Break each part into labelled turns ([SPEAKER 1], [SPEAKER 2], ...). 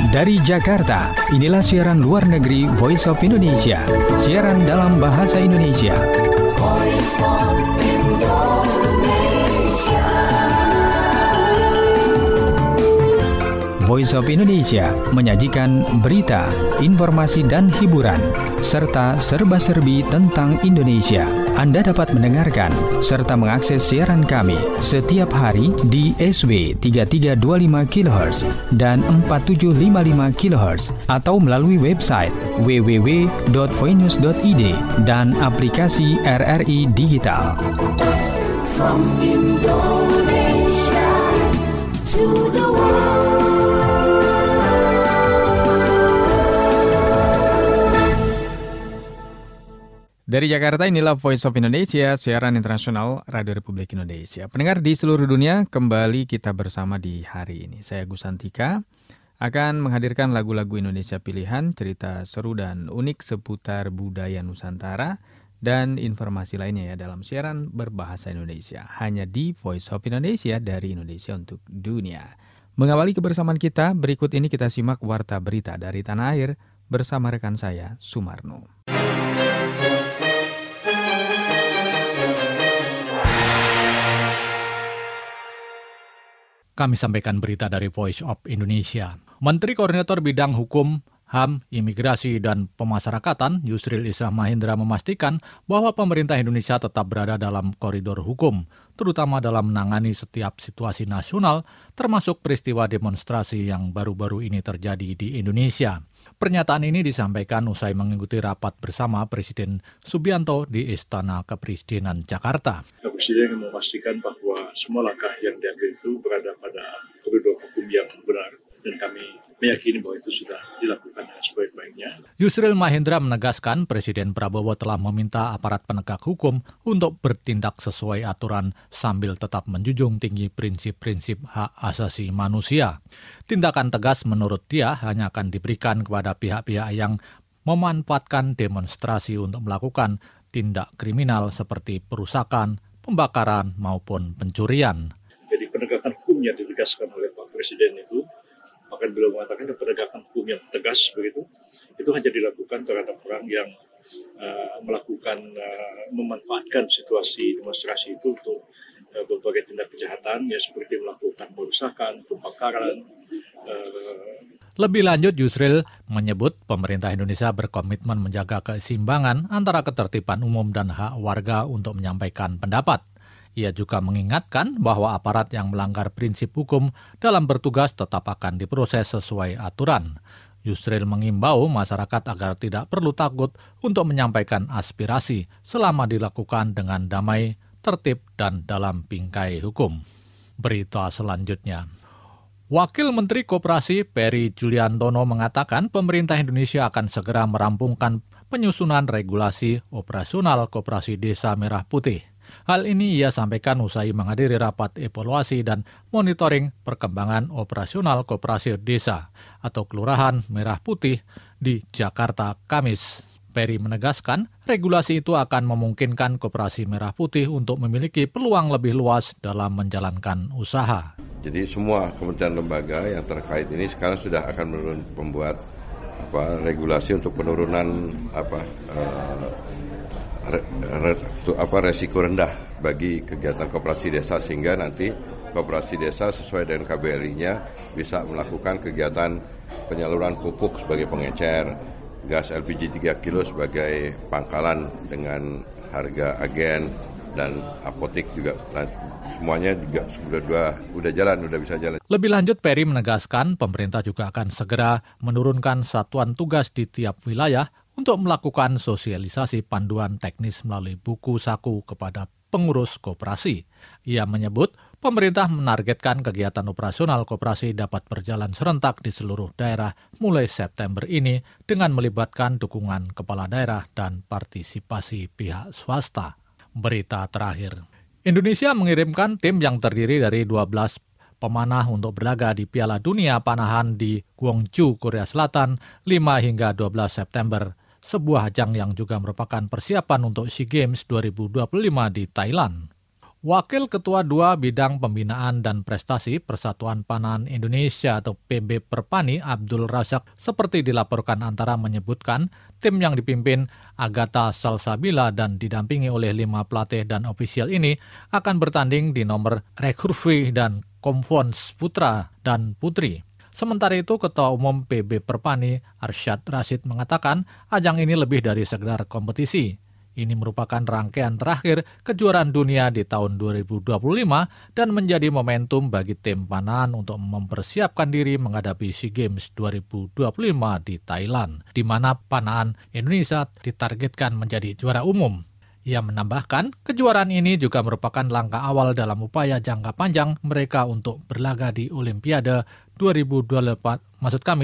[SPEAKER 1] Dari Jakarta, inilah siaran luar negeri Voice of Indonesia. Siaran dalam bahasa Indonesia. Voice of Indonesia. Voice of Indonesia menyajikan berita, informasi dan hiburan, serta serba-serbi tentang Indonesia. Anda dapat mendengarkan serta mengakses siaran kami setiap hari di SW 3325 kHz dan 4755 kHz atau melalui website www.voinews.id dan aplikasi RRI Digital. From Indonesia to the world. Dari Jakarta, inilah Voice of Indonesia, siaran internasional Radio Republik Indonesia. Pendengar di seluruh dunia, kembali kita bersama di hari ini. Saya Gus Santika akan menghadirkan lagu-lagu Indonesia pilihan, cerita seru dan unik seputar budaya Nusantara, dan informasi lainnya ya dalam siaran berbahasa Indonesia. Hanya di Voice of Indonesia dari Indonesia untuk dunia. Mengawali kebersamaan kita, berikut ini kita simak warta berita dari tanah air bersama rekan saya, Sumarno.
[SPEAKER 2] Kami sampaikan berita dari Voice of Indonesia. Menteri Koordinator Bidang Hukum, HAM, Imigrasi, dan Pemasyarakatan Yusril Izzah Mahendra memastikan bahwa pemerintah Indonesia tetap berada dalam koridor hukum, terutama dalam menangani setiap situasi nasional, termasuk peristiwa demonstrasi yang baru-baru ini terjadi di Indonesia. Pernyataan ini disampaikan usai mengikuti rapat bersama Presiden Subianto di Istana Kepresidenan Jakarta.
[SPEAKER 3] Presiden memastikan bahwa semua langkah yang diambil itu berada pada koridor hukum yang benar, dan kami meyakini bahwa itu sudah dilakukan dengan sebaik-baiknya.
[SPEAKER 2] Yusril Mahendra menegaskan Presiden Prabowo telah meminta aparat penegak hukum untuk bertindak sesuai aturan sambil tetap menjunjung tinggi prinsip-prinsip hak asasi manusia. Tindakan tegas menurut dia hanya akan diberikan kepada pihak-pihak yang memanfaatkan demonstrasi untuk melakukan tindak kriminal seperti perusakan, pembakaran, maupun pencurian.
[SPEAKER 3] Jadi penegakan hukum yang ditegaskan oleh Pak Presiden itu, bahkan beliau mengatakan penegakan hukum yang tegas begitu, itu hanya dilakukan terhadap orang yang memanfaatkan situasi demonstrasi itu untuk berbagai tindak kejahatan, ya seperti melakukan perusakan, pembakaran.
[SPEAKER 2] Lebih lanjut, Yusril menyebut pemerintah Indonesia berkomitmen menjaga keseimbangan antara ketertiban umum dan hak warga untuk menyampaikan pendapat. Ia juga mengingatkan bahwa aparat yang melanggar prinsip hukum dalam bertugas tetap akan diproses sesuai aturan. Yusril mengimbau masyarakat agar tidak perlu takut untuk menyampaikan aspirasi selama dilakukan dengan damai, tertib, dan dalam bingkai hukum. Berita selanjutnya. Wakil Menteri Koperasi Peri Juliantono mengatakan pemerintah Indonesia akan segera merampungkan penyusunan regulasi operasional Koperasi Desa Merah Putih. Hal ini ia sampaikan usai menghadiri rapat evaluasi dan monitoring perkembangan operasional Koperasi Desa atau Kelurahan Merah Putih di Jakarta, Kamis. Peri menegaskan regulasi itu akan memungkinkan Koperasi Merah Putih untuk memiliki peluang lebih luas dalam menjalankan usaha.
[SPEAKER 4] Jadi semua kementerian lembaga yang terkait ini sekarang sudah akan membuat regulasi untuk penurunan resiko rendah bagi kegiatan koperasi desa, sehingga nanti koperasi desa sesuai dengan KBLI-nya bisa melakukan kegiatan penyaluran pupuk sebagai pengecer, gas LPG 3 kilo sebagai pangkalan dengan harga agen, dan apotek juga semuanya juga sudah bisa jalan.
[SPEAKER 2] Lebih lanjut, Peri menegaskan pemerintah juga akan segera menurunkan satuan tugas di tiap wilayah untuk melakukan sosialisasi panduan teknis melalui buku saku kepada pengurus koperasi. Ia menyebut pemerintah menargetkan kegiatan operasional koperasi dapat berjalan serentak di seluruh daerah mulai September ini dengan melibatkan dukungan kepala daerah dan partisipasi pihak swasta. Berita terakhir. Indonesia mengirimkan tim yang terdiri dari 12 pemanah untuk berlaga di Piala Dunia Panahan di Gwangju, Korea Selatan 5 hingga 12 September. Sebuah ajang yang juga merupakan persiapan untuk SEA Games 2025 di Thailand. Wakil Ketua 2 Bidang Pembinaan dan Prestasi Persatuan Panahan Indonesia atau PB Perpani Abdul Razak seperti dilaporkan Antara menyebutkan tim yang dipimpin Agatha Salsabila dan didampingi oleh 5 pelatih dan ofisial ini akan bertanding di nomor rekurve dan konfons putra dan putri. Sementara itu, Ketua Umum PB Perpani Arsyad Rashid mengatakan ajang ini lebih dari sekedar kompetisi. Ini merupakan rangkaian terakhir kejuaraan dunia di tahun 2025 dan menjadi momentum bagi tim panahan untuk mempersiapkan diri menghadapi SEA Games 2025 di Thailand, di mana panahan Indonesia ditargetkan menjadi juara umum. Ia menambahkan, kejuaraan ini juga merupakan langkah awal dalam upaya jangka panjang mereka untuk berlaga di Olimpiade 2028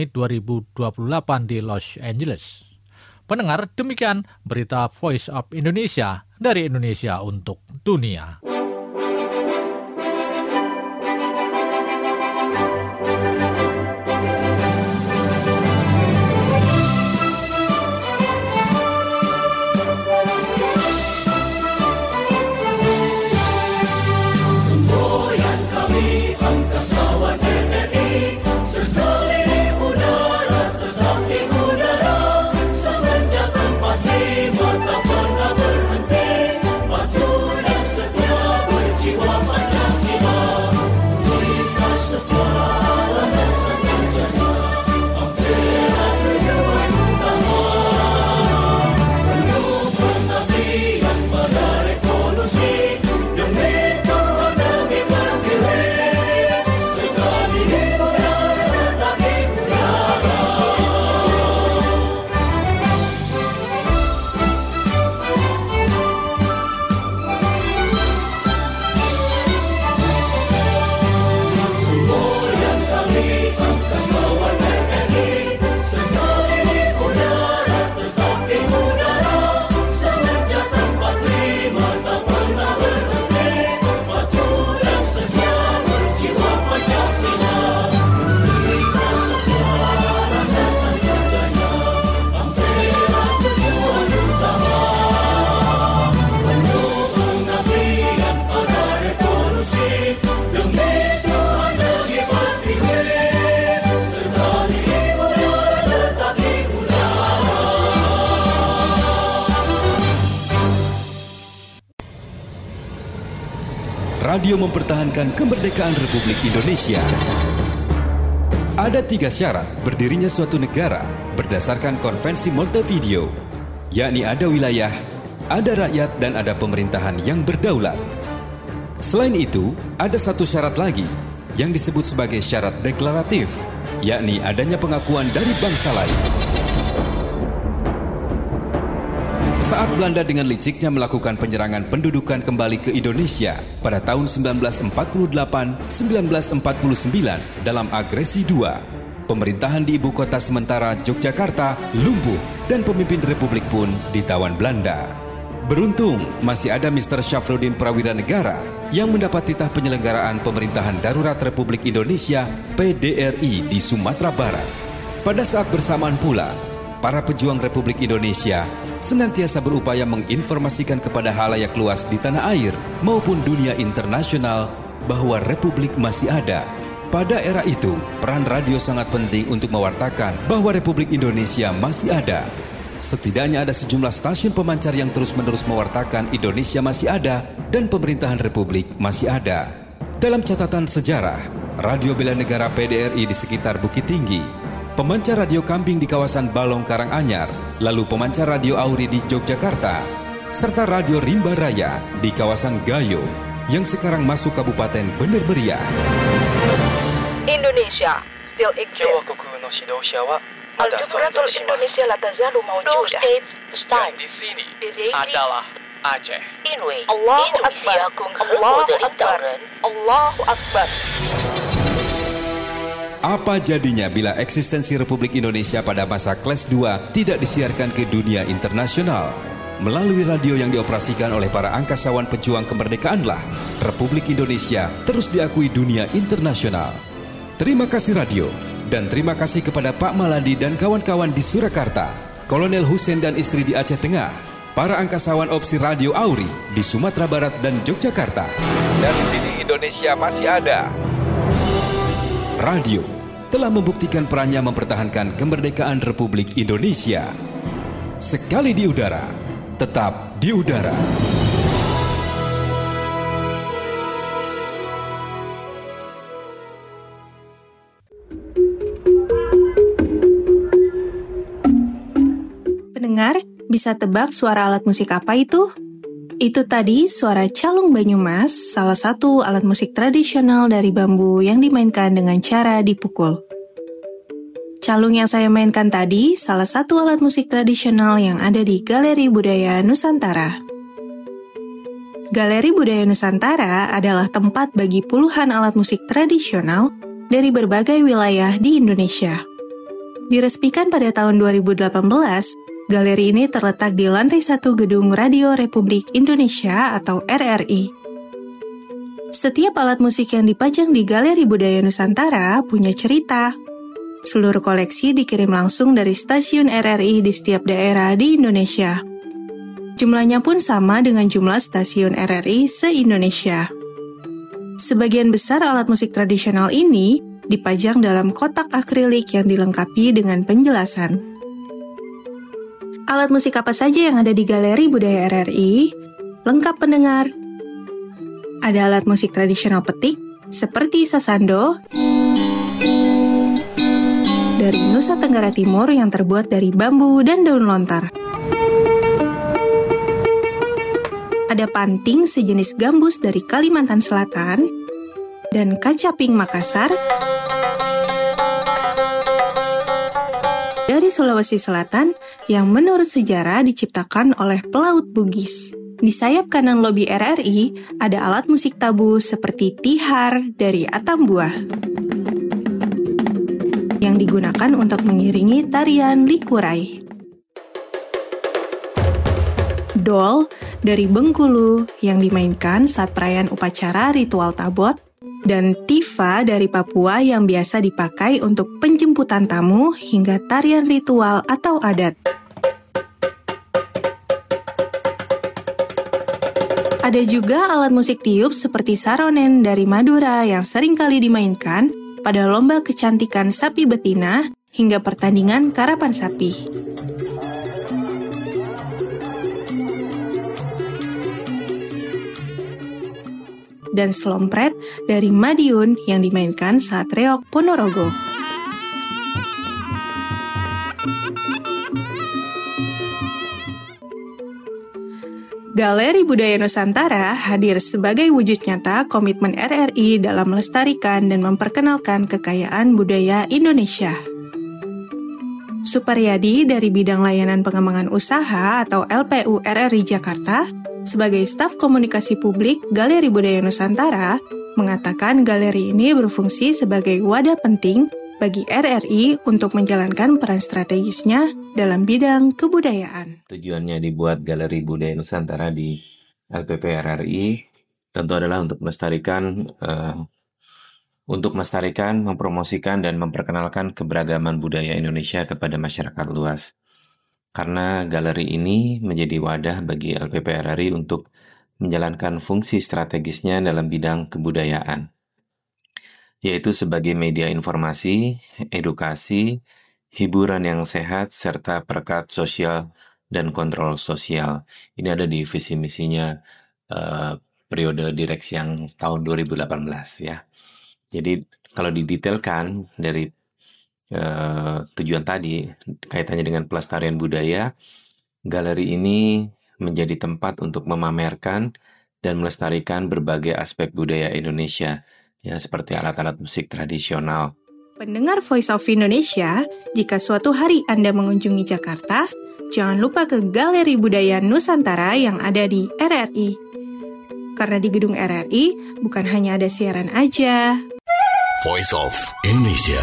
[SPEAKER 2] di Los Angeles. Pendengar, demikian berita Voice of Indonesia dari Indonesia untuk dunia.
[SPEAKER 5] Radio mempertahankan kemerdekaan Republik Indonesia. Ada 3 syarat berdirinya suatu negara berdasarkan Konvensi Montevideo, yakni ada wilayah, ada rakyat, dan ada pemerintahan yang berdaulat. Selain itu, ada satu syarat lagi yang disebut sebagai syarat deklaratif, yakni adanya pengakuan dari bangsa lain. Saat Belanda dengan liciknya melakukan penyerangan pendudukan kembali ke Indonesia pada tahun 1948-1949 dalam agresi 2, pemerintahan di ibu kota sementara Yogyakarta lumpuh dan pemimpin republik pun ditawan Belanda. Beruntung masih ada Mr. Syafruddin Prawira Negara yang mendapat titah penyelenggaraan pemerintahan darurat Republik Indonesia PDRI di Sumatera Barat. Pada saat bersamaan pula, para pejuang Republik Indonesia senantiasa berupaya menginformasikan kepada halayak luas di tanah air maupun dunia internasional bahwa Republik masih ada. Pada era itu, peran radio sangat penting untuk mewartakan bahwa Republik Indonesia masih ada. Setidaknya ada sejumlah stasiun pemancar yang terus-menerus mewartakan Indonesia masih ada dan pemerintahan Republik masih ada. Dalam catatan sejarah, Radio Bela Negara PDRI di sekitar Bukit Tinggi, pemancar radio Kambing di kawasan Balong Karanganyar, lalu pemancar radio Auri di Yogyakarta, serta radio Rimba Raya di kawasan Gayo yang sekarang masuk Kabupaten Bener Meriah.
[SPEAKER 6] Indonesia still exists. Al-Jumhuriyatul Indonesia la tazalu mawjudah. Dan di sini adalah Aceh. Allahu Akbar. Allahu Akbar. Allahu Akbar.
[SPEAKER 5] Apa jadinya bila eksistensi Republik Indonesia pada masa Kelas 2 tidak disiarkan ke dunia internasional? Melalui radio yang dioperasikan oleh para angkasawan pejuang kemerdekaanlah Republik Indonesia terus diakui dunia internasional. Terima kasih radio, dan terima kasih kepada Pak Maladi dan kawan-kawan di Surakarta, Kolonel Hussein dan istri di Aceh Tengah, para angkasawan opsi Radio Auri di Sumatera Barat dan Yogyakarta.
[SPEAKER 7] Dan di sini Indonesia masih ada.
[SPEAKER 5] Radio telah membuktikan perannya mempertahankan kemerdekaan Republik Indonesia. Sekali di udara, tetap di udara.
[SPEAKER 8] Pendengar, bisa tebak suara alat musik apa itu? Itu tadi suara calung Banyumas, salah satu alat musik tradisional dari bambu yang dimainkan dengan cara dipukul. Calung yang saya mainkan tadi salah satu alat musik tradisional yang ada di Galeri Budaya Nusantara. Galeri Budaya Nusantara adalah tempat bagi puluhan alat musik tradisional dari berbagai wilayah di Indonesia. Diresmikan pada tahun 2018, galeri ini terletak di lantai 1 Gedung Radio Republik Indonesia atau RRI. Setiap alat musik yang dipajang di Galeri Budaya Nusantara punya cerita. Seluruh koleksi dikirim langsung dari stasiun RRI di setiap daerah di Indonesia. Jumlahnya pun sama dengan jumlah stasiun RRI se-Indonesia. Sebagian besar alat musik tradisional ini dipajang dalam kotak akrilik yang dilengkapi dengan penjelasan. Alat musik apa saja yang ada di Galeri Budaya RRI? Lengkap pendengar. Ada alat musik tradisional petik seperti sasando dari Nusa Tenggara Timur yang terbuat dari bambu dan daun lontar. Ada panting sejenis gambus dari Kalimantan Selatan dan kacaping Makassar dari Sulawesi Selatan yang menurut sejarah diciptakan oleh pelaut Bugis. Di sayap kanan lobi RRI ada alat musik tabu seperti tihar dari Atambua yang digunakan untuk mengiringi tarian likurai. Dol dari Bengkulu yang dimainkan saat perayaan upacara ritual tabot, dan tifa dari Papua yang biasa dipakai untuk penjemputan tamu hingga tarian ritual atau adat. Ada juga alat musik tiup seperti saronen dari Madura yang sering kali dimainkan pada lomba kecantikan sapi betina hingga pertandingan karapan sapi. Dan slompret dari Madiun yang dimainkan saat reog Ponorogo. Galeri Budaya Nusantara hadir sebagai wujud nyata komitmen RRI dalam melestarikan dan memperkenalkan kekayaan budaya Indonesia. Suparyadi dari Bidang Layanan Pengembangan Usaha atau LPU RRI Jakarta sebagai staf komunikasi publik Galeri Budaya Nusantara mengatakan galeri ini berfungsi sebagai wadah penting bagi RRI untuk menjalankan peran strategisnya dalam bidang kebudayaan.
[SPEAKER 9] Tujuannya dibuat Galeri Budaya Nusantara di LPP RRI tentu adalah untuk melestarikan, mempromosikan, dan memperkenalkan keberagaman budaya Indonesia kepada masyarakat luas. Karena galeri ini menjadi wadah bagi LPP RRI untuk menjalankan fungsi strategisnya dalam bidang kebudayaan, yaitu sebagai media informasi, edukasi, hiburan yang sehat, serta perekat sosial dan kontrol sosial. Ini ada di visi misinya periode direksi yang tahun 2018 ya. Jadi kalau didetailkan dari tujuan tadi kaitannya dengan pelestarian budaya, galeri ini menjadi tempat untuk memamerkan dan melestarikan berbagai aspek budaya Indonesia, ya seperti alat-alat musik tradisional.
[SPEAKER 8] Pendengar Voice of Indonesia, jika suatu hari Anda mengunjungi Jakarta, jangan lupa ke Galeri Budaya Nusantara yang ada di RRI. Karena di gedung RRI bukan hanya ada siaran aja.
[SPEAKER 10] Voice of Indonesia.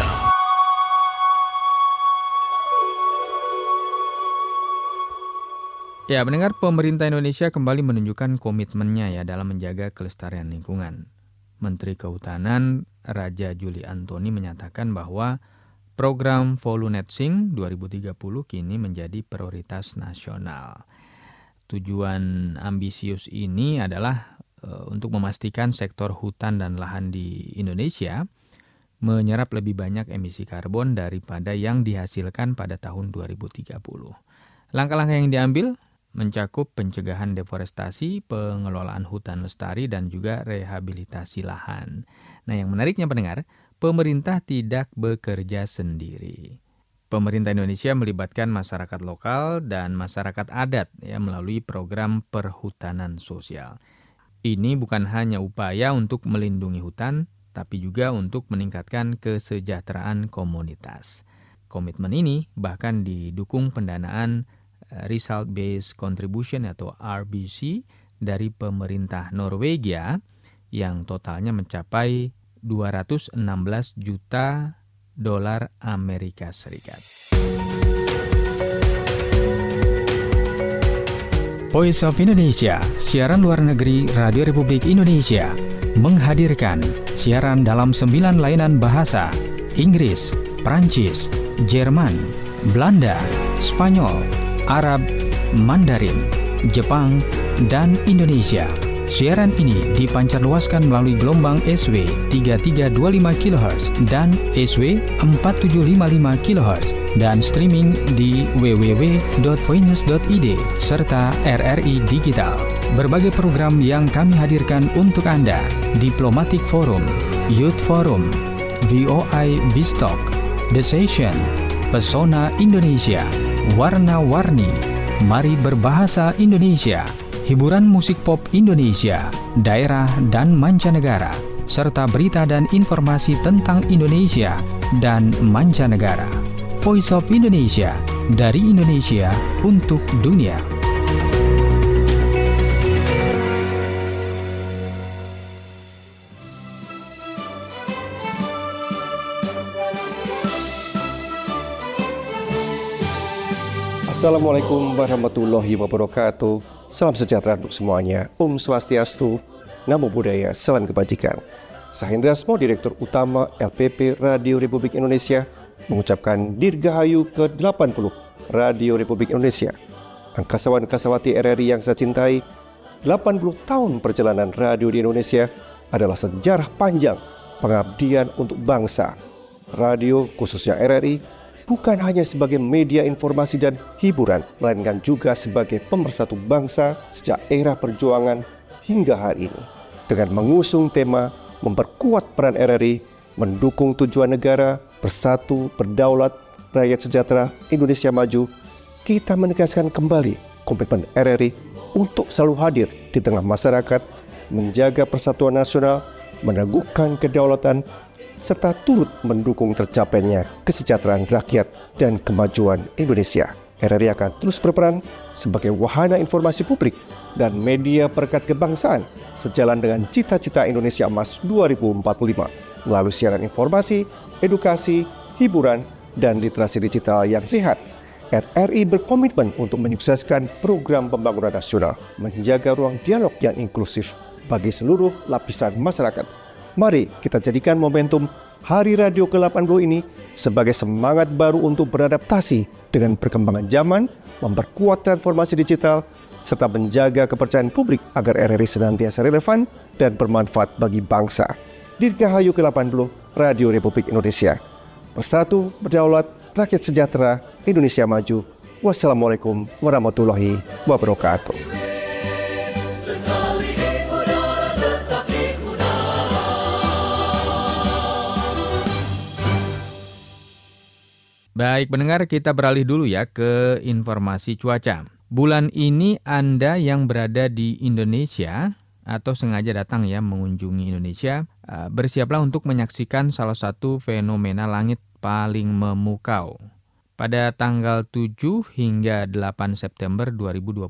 [SPEAKER 1] Ya, mendengar pemerintah Indonesia kembali menunjukkan komitmennya ya dalam menjaga kelestarian lingkungan. Menteri Kehutanan Raja Juli Antoni menyatakan bahwa program Volunet Sing 2030 kini menjadi prioritas nasional. tujuan ambisius ini adalah untuk memastikan sektor hutan dan lahan di Indonesia menyerap lebih banyak emisi karbon daripada yang dihasilkan pada tahun 2030. Langkah-langkah yang diambil mencakup pencegahan deforestasi, pengelolaan hutan lestari, dan juga rehabilitasi lahan. Nah, yang menariknya pendengar, pemerintah tidak bekerja sendiri. Pemerintah Indonesia melibatkan masyarakat lokal dan masyarakat adat melalui program perhutanan sosial. Ini bukan hanya upaya untuk melindungi hutan, tapi juga untuk meningkatkan kesejahteraan komunitas. Komitmen ini bahkan didukung pendanaan Result Based Contribution atau RBC dari pemerintah Norwegia yang totalnya mencapai 216 juta dolar Amerika Serikat.
[SPEAKER 11] Voice of Indonesia, siaran luar negeri Radio Republik Indonesia, menghadirkan siaran dalam 9 layanan bahasa: Inggris, Prancis, Jerman, Belanda, Spanyol, Arab, Mandarin, Jepang, dan Indonesia. Siaran ini dipancarluaskan melalui gelombang SW 3325 kHz dan SW 4755 kHz dan streaming di www.voinews.id serta RRI Digital. Berbagai program yang kami hadirkan untuk Anda: Diplomatic Forum, Youth Forum, VOI Bistalk, The Session, Pesona Indonesia, Warna-Warni, Mari Berbahasa Indonesia, hiburan musik pop Indonesia, daerah dan mancanegara, serta berita dan informasi tentang Indonesia dan mancanegara. Voice of Indonesia, dari Indonesia untuk dunia.
[SPEAKER 12] Assalamualaikum warahmatullahi wabarakatuh. Salam sejahtera untuk semuanya. Om Swastiastu, Namo Buddhaya, salam kebajikan. Saya Hendra Asmo, Direktur Utama LPP Radio Republik Indonesia, mengucapkan Dirgahayu ke-80 Radio Republik Indonesia. Angkasawan-angkasawati RRI yang saya cintai, 80 tahun perjalanan radio di Indonesia adalah sejarah panjang pengabdian untuk bangsa. Radio, khususnya RRI, bukan hanya sebagai media informasi dan hiburan, melainkan juga sebagai pemersatu bangsa sejak era perjuangan hingga hari ini. Dengan mengusung tema memperkuat peran RRI, mendukung tujuan negara, bersatu, berdaulat, rakyat sejahtera, Indonesia maju, kita menegaskan kembali komitmen RRI untuk selalu hadir di tengah masyarakat, menjaga persatuan nasional, meneguhkan kedaulatan, serta turut mendukung tercapainya kesejahteraan rakyat dan kemajuan Indonesia. RRI akan terus berperan sebagai wahana informasi publik dan media perekat kebangsaan sejalan dengan cita-cita Indonesia Emas 2045 melalui siaran informasi, edukasi, hiburan, dan literasi digital yang sehat. RRI berkomitmen untuk menyukseskan program pembangunan nasional, menjaga ruang dialog yang inklusif bagi seluruh lapisan masyarakat. Mari kita jadikan momentum Hari Radio ke-80 ini sebagai semangat baru untuk beradaptasi dengan perkembangan zaman, memperkuat transformasi digital, serta menjaga kepercayaan publik agar RRI senantiasa relevan dan bermanfaat bagi bangsa. Dirgahayu ke-80 Radio Republik Indonesia. Bersatu, berdaulat, rakyat sejahtera, Indonesia maju. Wassalamualaikum warahmatullahi wabarakatuh.
[SPEAKER 1] Baik pendengar, kita beralih dulu ya ke informasi cuaca. Bulan ini Anda yang berada di Indonesia atau sengaja datang ya mengunjungi Indonesia, bersiaplah untuk menyaksikan salah satu fenomena langit paling memukau. Pada tanggal 7 hingga 8 September 2025,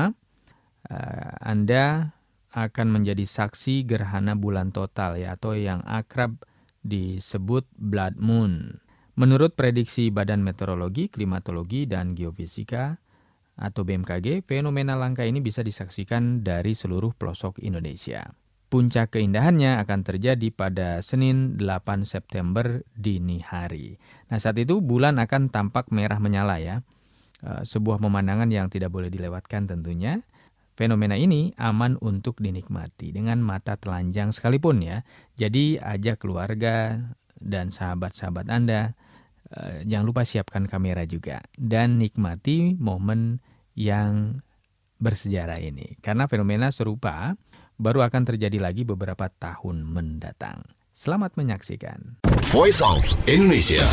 [SPEAKER 1] Anda akan menjadi saksi gerhana bulan total ya, atau yang akrab disebut blood moon. Menurut prediksi Badan Meteorologi, Klimatologi, dan Geofisika atau BMKG, fenomena langka ini bisa disaksikan dari seluruh pelosok Indonesia. Puncak keindahannya akan terjadi pada Senin 8 September dini hari. Nah, saat itu bulan akan tampak merah menyala ya. Sebuah pemandangan yang tidak boleh dilewatkan tentunya. Fenomena ini aman untuk dinikmati dengan mata telanjang sekalipun ya. Jadi ajak keluarga dan sahabat-sahabat Anda, jangan lupa siapkan kamera juga dan nikmati momen yang bersejarah ini. Karena fenomena serupa baru akan terjadi lagi beberapa tahun mendatang. Selamat menyaksikan.
[SPEAKER 10] Voice of Indonesia.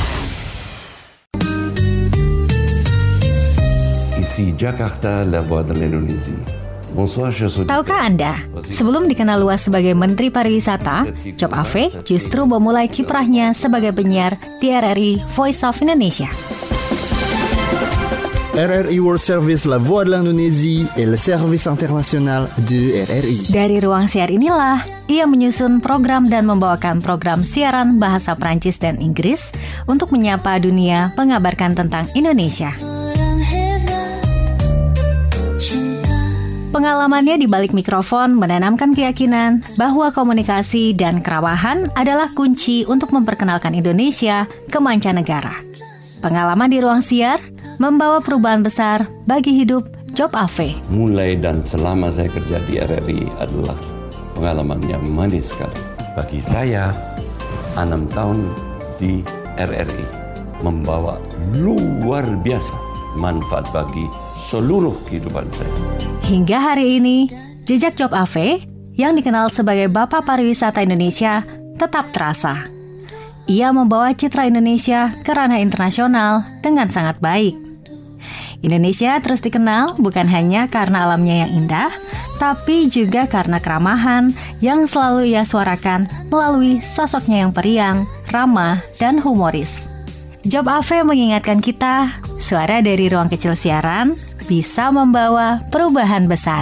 [SPEAKER 13] Ici Jakarta, la voix de l'Indonésie.
[SPEAKER 14] Tahukah Anda, sebelum dikenal luas sebagai Menteri Pariwisata, Job Ave justru memulai kiprahnya sebagai penyiar di RRI Voice of Indonesia.
[SPEAKER 15] RRI World Service, la voix de l'Indonésie et le service international de RRI.
[SPEAKER 14] Dari ruang siar inilah, ia menyusun program dan membawakan program siaran bahasa Prancis dan Inggris untuk menyapa dunia mengabarkan tentang Indonesia. Pengalamannya di balik mikrofon menanamkan keyakinan bahwa komunikasi dan keramahan adalah kunci untuk memperkenalkan Indonesia ke mancanegara. Pengalaman di ruang siar membawa perubahan besar bagi hidup Job Ave.
[SPEAKER 13] Mulai dan selama saya kerja di RRI adalah pengalaman yang manis sekali. Bagi saya, 6 tahun di RRI membawa luar biasa manfaat bagi seluruh kehidupan saya.
[SPEAKER 14] Hingga hari ini, jejak Job Ave yang dikenal sebagai Bapak Pariwisata Indonesia tetap terasa. Ia membawa citra Indonesia ke ranah internasional dengan sangat baik. Indonesia terus dikenal bukan hanya karena alamnya yang indah, tapi juga karena keramahan yang selalu ia suarakan melalui sosoknya yang periang, ramah, dan humoris. Job Ave mengingatkan kita, suara dari ruang kecil siaran bisa membawa perubahan besar.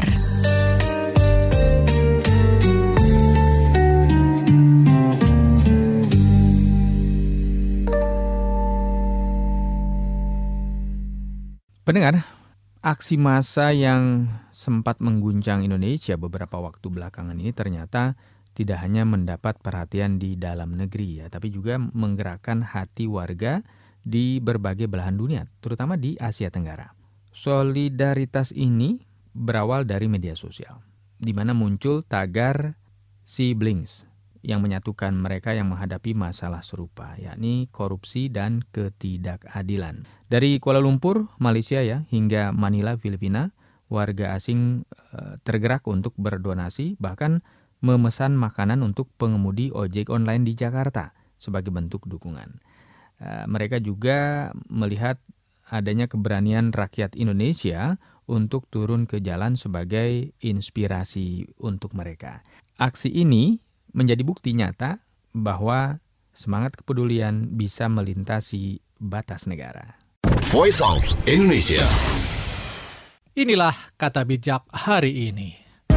[SPEAKER 1] Pendengar, aksi massa yang sempat mengguncang Indonesia beberapa waktu belakangan ini ternyata tidak hanya mendapat perhatian di dalam negeri ya, tapi juga menggerakkan hati warga di berbagai belahan dunia, terutama di Asia Tenggara. Solidaritas ini berawal dari media sosial, di mana muncul tagar Siblings yang menyatukan mereka yang menghadapi masalah serupa, yakni korupsi dan ketidakadilan. Dari Kuala Lumpur, Malaysia ya, hingga Manila, Filipina, warga asing tergerak untuk berdonasi, bahkan memesan makanan untuk pengemudi ojek online di Jakarta sebagai bentuk dukungan. Mereka juga melihat adanya keberanian rakyat Indonesia untuk turun ke jalan sebagai inspirasi untuk mereka. Aksi ini menjadi bukti nyata bahwa semangat kepedulian bisa melintasi batas negara.
[SPEAKER 10] Voice of Indonesia.
[SPEAKER 2] Inilah kata bijak hari ini.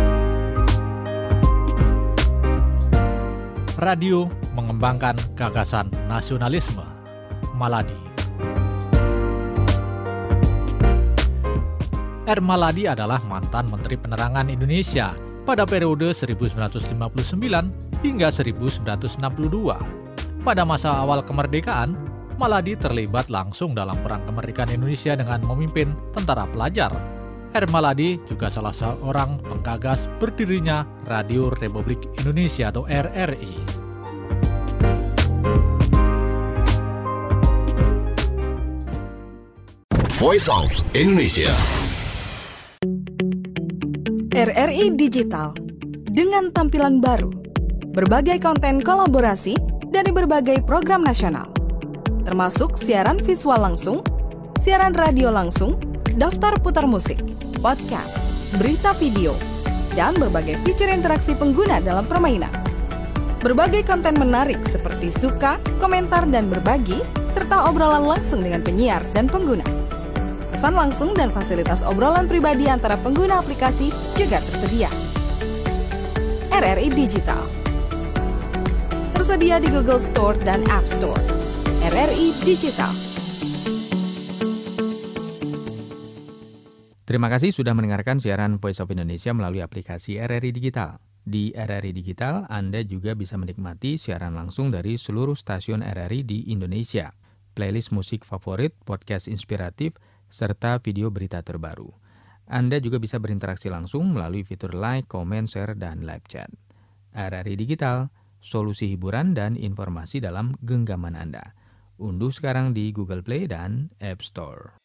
[SPEAKER 2] Radio mengembangkan gagasan nasionalisme. Maladi. R. Maladi adalah mantan Menteri Penerangan Indonesia pada periode 1959 hingga 1962. Pada masa awal kemerdekaan, Maladi terlibat langsung dalam Perang Kemerdekaan Indonesia dengan memimpin tentara pelajar. R. Maladi juga salah seorang penggagas berdirinya Radio Republik Indonesia atau RRI.
[SPEAKER 10] Voice of Indonesia.
[SPEAKER 16] RRI Digital dengan tampilan baru, berbagai konten kolaborasi dari berbagai program nasional, termasuk siaran visual langsung, siaran radio langsung, daftar putar musik, podcast, berita video, dan berbagai fitur interaksi pengguna dalam permainan. Berbagai konten menarik seperti suka, komentar, dan berbagi, serta obrolan langsung dengan penyiar dan pengguna. Pesan langsung dan fasilitas obrolan pribadi antara pengguna aplikasi juga tersedia. RRI Digital tersedia di Google Store dan App Store. RRI Digital.
[SPEAKER 1] Terima kasih sudah mendengarkan siaran Voice of Indonesia melalui aplikasi RRI Digital. Di RRI Digital, Anda juga bisa menikmati siaran langsung dari seluruh stasiun RRI di Indonesia, playlist musik favorit, podcast inspiratif, serta video berita terbaru. Anda juga bisa berinteraksi langsung melalui fitur like, comment, share, dan live chat. RRI Digital, solusi hiburan dan informasi dalam genggaman Anda. Unduh sekarang di Google Play dan App Store.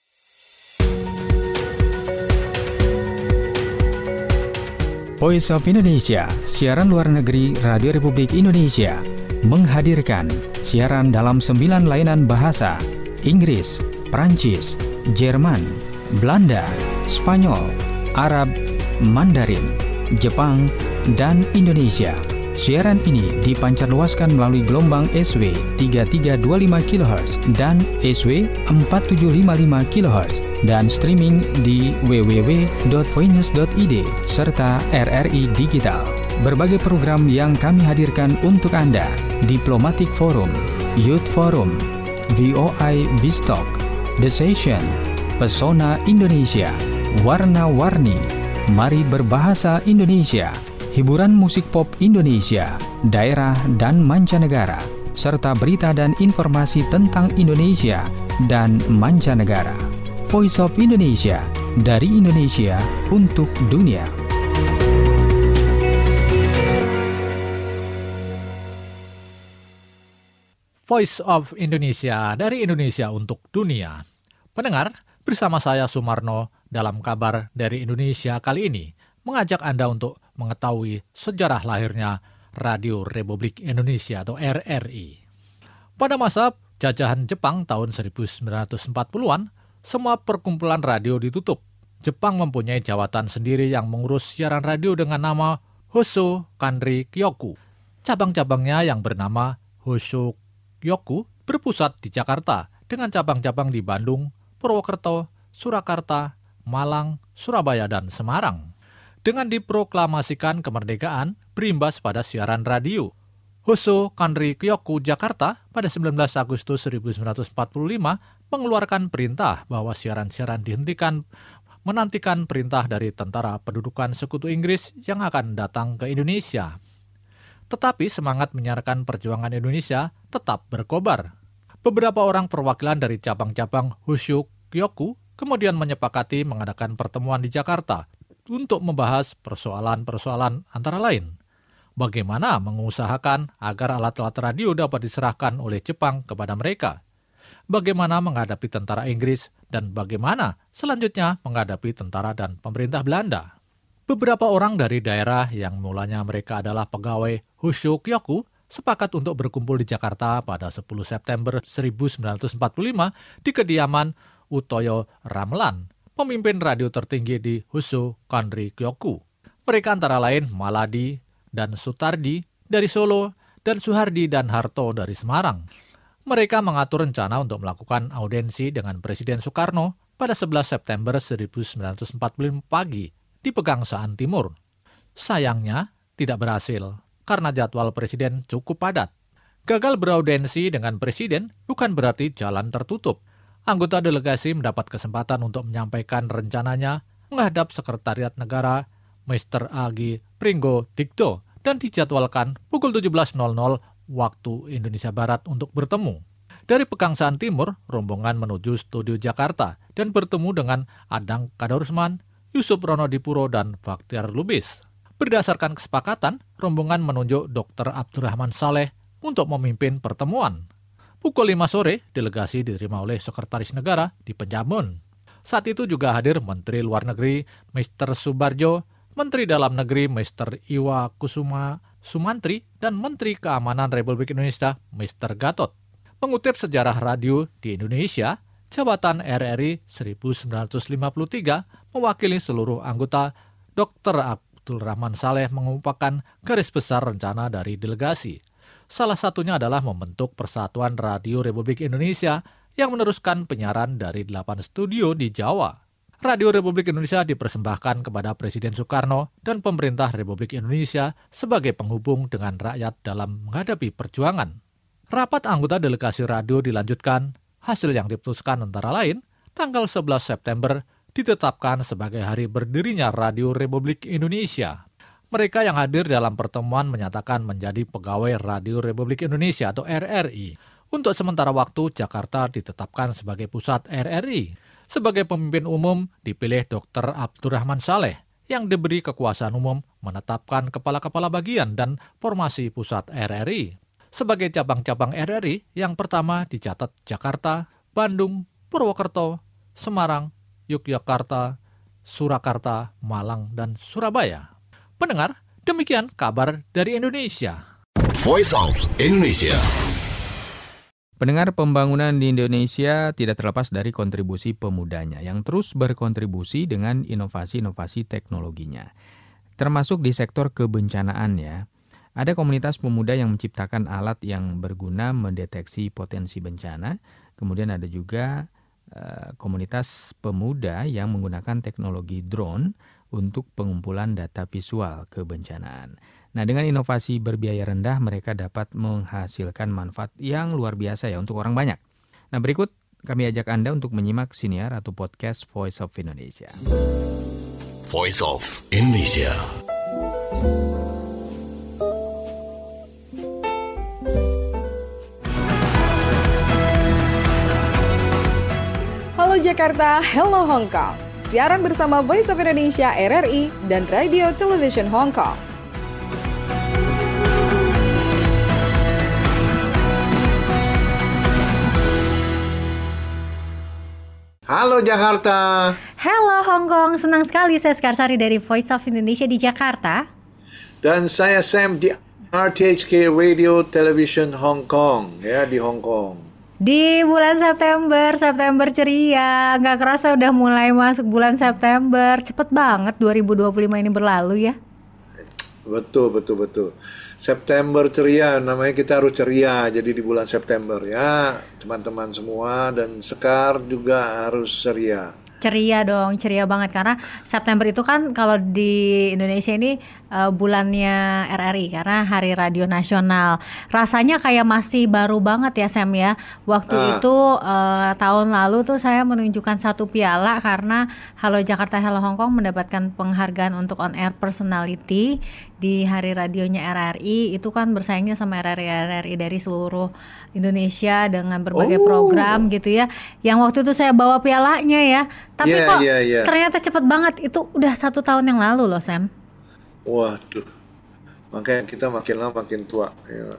[SPEAKER 11] Voice of Indonesia, siaran luar negeri Radio Republik Indonesia, menghadirkan siaran dalam 9 layanan bahasa: Inggris, Prancis, Jerman, Belanda, Spanyol, Arab, Mandarin, Jepang, dan Indonesia. Siaran ini dipancarluaskan melalui gelombang SW 3325 kHz dan SW 4755 kHz dan streaming di www.voinews.id serta RRI Digital. Berbagai program yang kami hadirkan untuk Anda: Diplomatic Forum, Youth Forum, VOI Bistalk, The Session, Pesona Indonesia, Warna-Warni, Mari Berbahasa Indonesia, hiburan musik pop Indonesia, daerah dan mancanegara, serta berita dan informasi tentang Indonesia dan mancanegara. Voice of Indonesia, dari Indonesia untuk dunia.
[SPEAKER 2] Voice of Indonesia, dari Indonesia untuk dunia. Pendengar, bersama saya Sumarno dalam kabar dari Indonesia kali ini, mengajak Anda untuk mengetahui sejarah lahirnya Radio Republik Indonesia atau RRI. Pada masa jajahan Jepang tahun 1940-an, semua perkumpulan radio ditutup. Jepang mempunyai jawatan sendiri yang mengurus siaran radio dengan nama Hoso Kanri Kyoku. Cabang-cabangnya yang bernama Hoso Kyoku berpusat di Jakarta dengan cabang-cabang di Bandung, Purwokerto, Surakarta, Malang, Surabaya, dan Semarang. Dengan diproklamasikan kemerdekaan berimbas pada siaran radio. Hoso Kanri Kyoku Jakarta pada 19 Agustus 1945 mengeluarkan perintah bahwa siaran-siaran dihentikan menantikan perintah dari tentara pendudukan Sekutu Inggris yang akan datang ke Indonesia. Tetapi semangat menyiarkan perjuangan Indonesia tetap berkobar. Beberapa orang perwakilan dari cabang-cabang Hoso Kyoku kemudian menyepakati mengadakan pertemuan di Jakarta untuk membahas persoalan-persoalan antara lain. Bagaimana mengusahakan agar alat-alat radio dapat diserahkan oleh Jepang kepada mereka? Bagaimana menghadapi tentara Inggris? Dan bagaimana selanjutnya menghadapi tentara dan pemerintah Belanda? Beberapa orang dari daerah yang mulanya mereka adalah pegawai Hoso Kyoku sepakat untuk berkumpul di Jakarta pada 10 September 1945 di kediaman Utoyo Ramelan, pemimpin radio tertinggi di Hoso Kanri Kyoku. Mereka antara lain Maladi dan Sutardi dari Solo dan Suhardi dan Harto dari Semarang. Mereka mengatur rencana untuk melakukan audensi dengan Presiden Soekarno pada 11 September 1945 pagi di Pegangsaan Timur. Sayangnya tidak berhasil karena jadwal Presiden cukup padat. Gagal beraudensi dengan Presiden bukan berarti jalan tertutup. Anggota delegasi mendapat kesempatan untuk menyampaikan rencananya menghadap Sekretariat Negara Mr. Agi Pringgo Dikto dan dijadwalkan pukul 17.00 waktu Indonesia Barat untuk bertemu. Dari Pegangsaan Timur, rombongan menuju studio Jakarta dan bertemu dengan Adang Kadarusman, Yusuf Ronodipuro, dan Bakhtiar Lubis. Berdasarkan kesepakatan, rombongan menunjuk Dr. Abdurrahman Saleh untuk memimpin pertemuan. Pukul 5 sore, delegasi diterima oleh Sekretaris Negara di Penjamun. Saat itu juga hadir Menteri Luar Negeri Mr. Subarjo, Menteri Dalam Negeri Mr. Iwa Kusuma Sumantri, dan Menteri Keamanan Republik Indonesia Mr. Gatot. Mengutip sejarah radio di Indonesia, jabatan RRI 1953 mewakili seluruh anggota. Dr. Abdul Rahman Saleh mengumpulkan garis besar rencana dari delegasi. Salah satunya adalah membentuk Persatuan Radio Republik Indonesia yang meneruskan penyiaran dari 8 studio di Jawa. Radio Republik Indonesia dipersembahkan kepada Presiden Soekarno dan pemerintah Republik Indonesia sebagai penghubung dengan rakyat dalam menghadapi perjuangan. Rapat anggota delegasi radio dilanjutkan. Hasil yang diputuskan antara lain, tanggal 11 September ditetapkan sebagai hari berdirinya Radio Republik Indonesia. Mereka yang hadir dalam pertemuan menyatakan menjadi pegawai Radio Republik Indonesia atau RRI. Untuk sementara waktu, Jakarta ditetapkan sebagai pusat RRI. Sebagai pemimpin umum dipilih Dr. Abdurrahman Saleh yang diberi kekuasaan umum menetapkan kepala-kepala bagian dan formasi pusat RRI. Sebagai cabang-cabang RRI, yang pertama dicatat Jakarta, Bandung, Purwokerto, Semarang, Yogyakarta, Surakarta, Malang, dan Surabaya. Pendengar, demikian kabar dari Indonesia.
[SPEAKER 10] Voice of Indonesia.
[SPEAKER 1] Pendengar, pembangunan di Indonesia tidak terlepas dari kontribusi pemudanya yang terus berkontribusi dengan inovasi-inovasi teknologinya. Termasuk di sektor kebencanaan ya. Ada komunitas pemuda yang menciptakan alat yang berguna mendeteksi potensi bencana. Kemudian ada juga komunitas pemuda yang menggunakan teknologi drone untuk pengumpulan data visual kebencanaan. Nah, dengan inovasi berbiaya rendah, mereka dapat menghasilkan manfaat yang luar biasa ya untuk orang banyak. Nah, berikut kami ajak Anda untuk menyimak siniar atau podcast Voice of Indonesia.
[SPEAKER 10] Voice of Indonesia.
[SPEAKER 16] Halo Jakarta, hello Hong Kong. Siaran bersama Voice of Indonesia RRI dan Radio Television Hong Kong.
[SPEAKER 17] Halo Jakarta.
[SPEAKER 14] Halo Hong Kong, senang sekali saya Sekarsari dari Voice of Indonesia di Jakarta.
[SPEAKER 17] Dan saya Sam di RTHK Radio Television Hong Kong, ya di Hong Kong.
[SPEAKER 14] Di bulan September ceria, nggak kerasa udah mulai masuk bulan September. Cepet banget 2025 ini berlalu ya.
[SPEAKER 17] Betul. September ceria, namanya kita harus ceria jadi di bulan September ya teman-teman semua, dan Sekar juga harus ceria.
[SPEAKER 14] Ceria dong, ceria banget karena September itu kan kalau di Indonesia ini bulannya RRI karena Hari Radio Nasional. Rasanya kayak masih baru banget ya Sam ya. Waktu itu tahun lalu tuh saya menunjukkan 1 piala karena Halo Jakarta Hello Hong Kong mendapatkan penghargaan untuk on air personality di Hari Radionya RRI. Itu kan bersaingnya sama RRI dari seluruh Indonesia dengan berbagai program gitu ya. Yang waktu itu saya bawa pialanya ya. Tapi ternyata cepet banget. Itu udah 1 tahun yang lalu loh Sam.
[SPEAKER 17] Waduh, makanya kita makin lama makin tua ya.